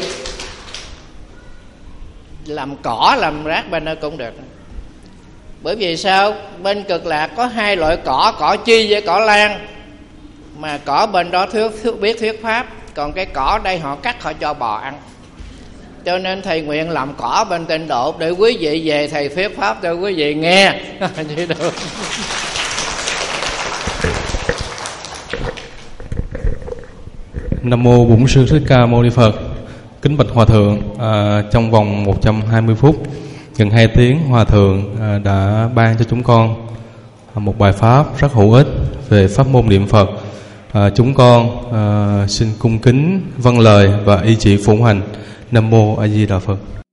làm cỏ làm rác bên đó cũng được. Bởi vì sao? Bên cực lạc có hai loại cỏ, cỏ chi với cỏ lan. Mà cỏ bên đó thuyết, thuyết biết thuyết pháp, còn cái cỏ đây họ cắt họ cho bò ăn. Cho nên thầy nguyện làm cỏ bên tịnh độ để quý vị về thầy thuyết pháp cho quý vị nghe. Vậy được. Nam mô Bổn Sư Thích Ca Mâu Ni Phật. Kính bạch Hòa Thượng, à, trong vòng một trăm hai mươi phút, gần hai tiếng, Hòa Thượng à, đã ban cho chúng con một bài pháp rất hữu ích về pháp môn niệm Phật. À, chúng con à, xin cung kính vâng lời và y chỉ phụng hành. Nam mô A Di Đà Phật.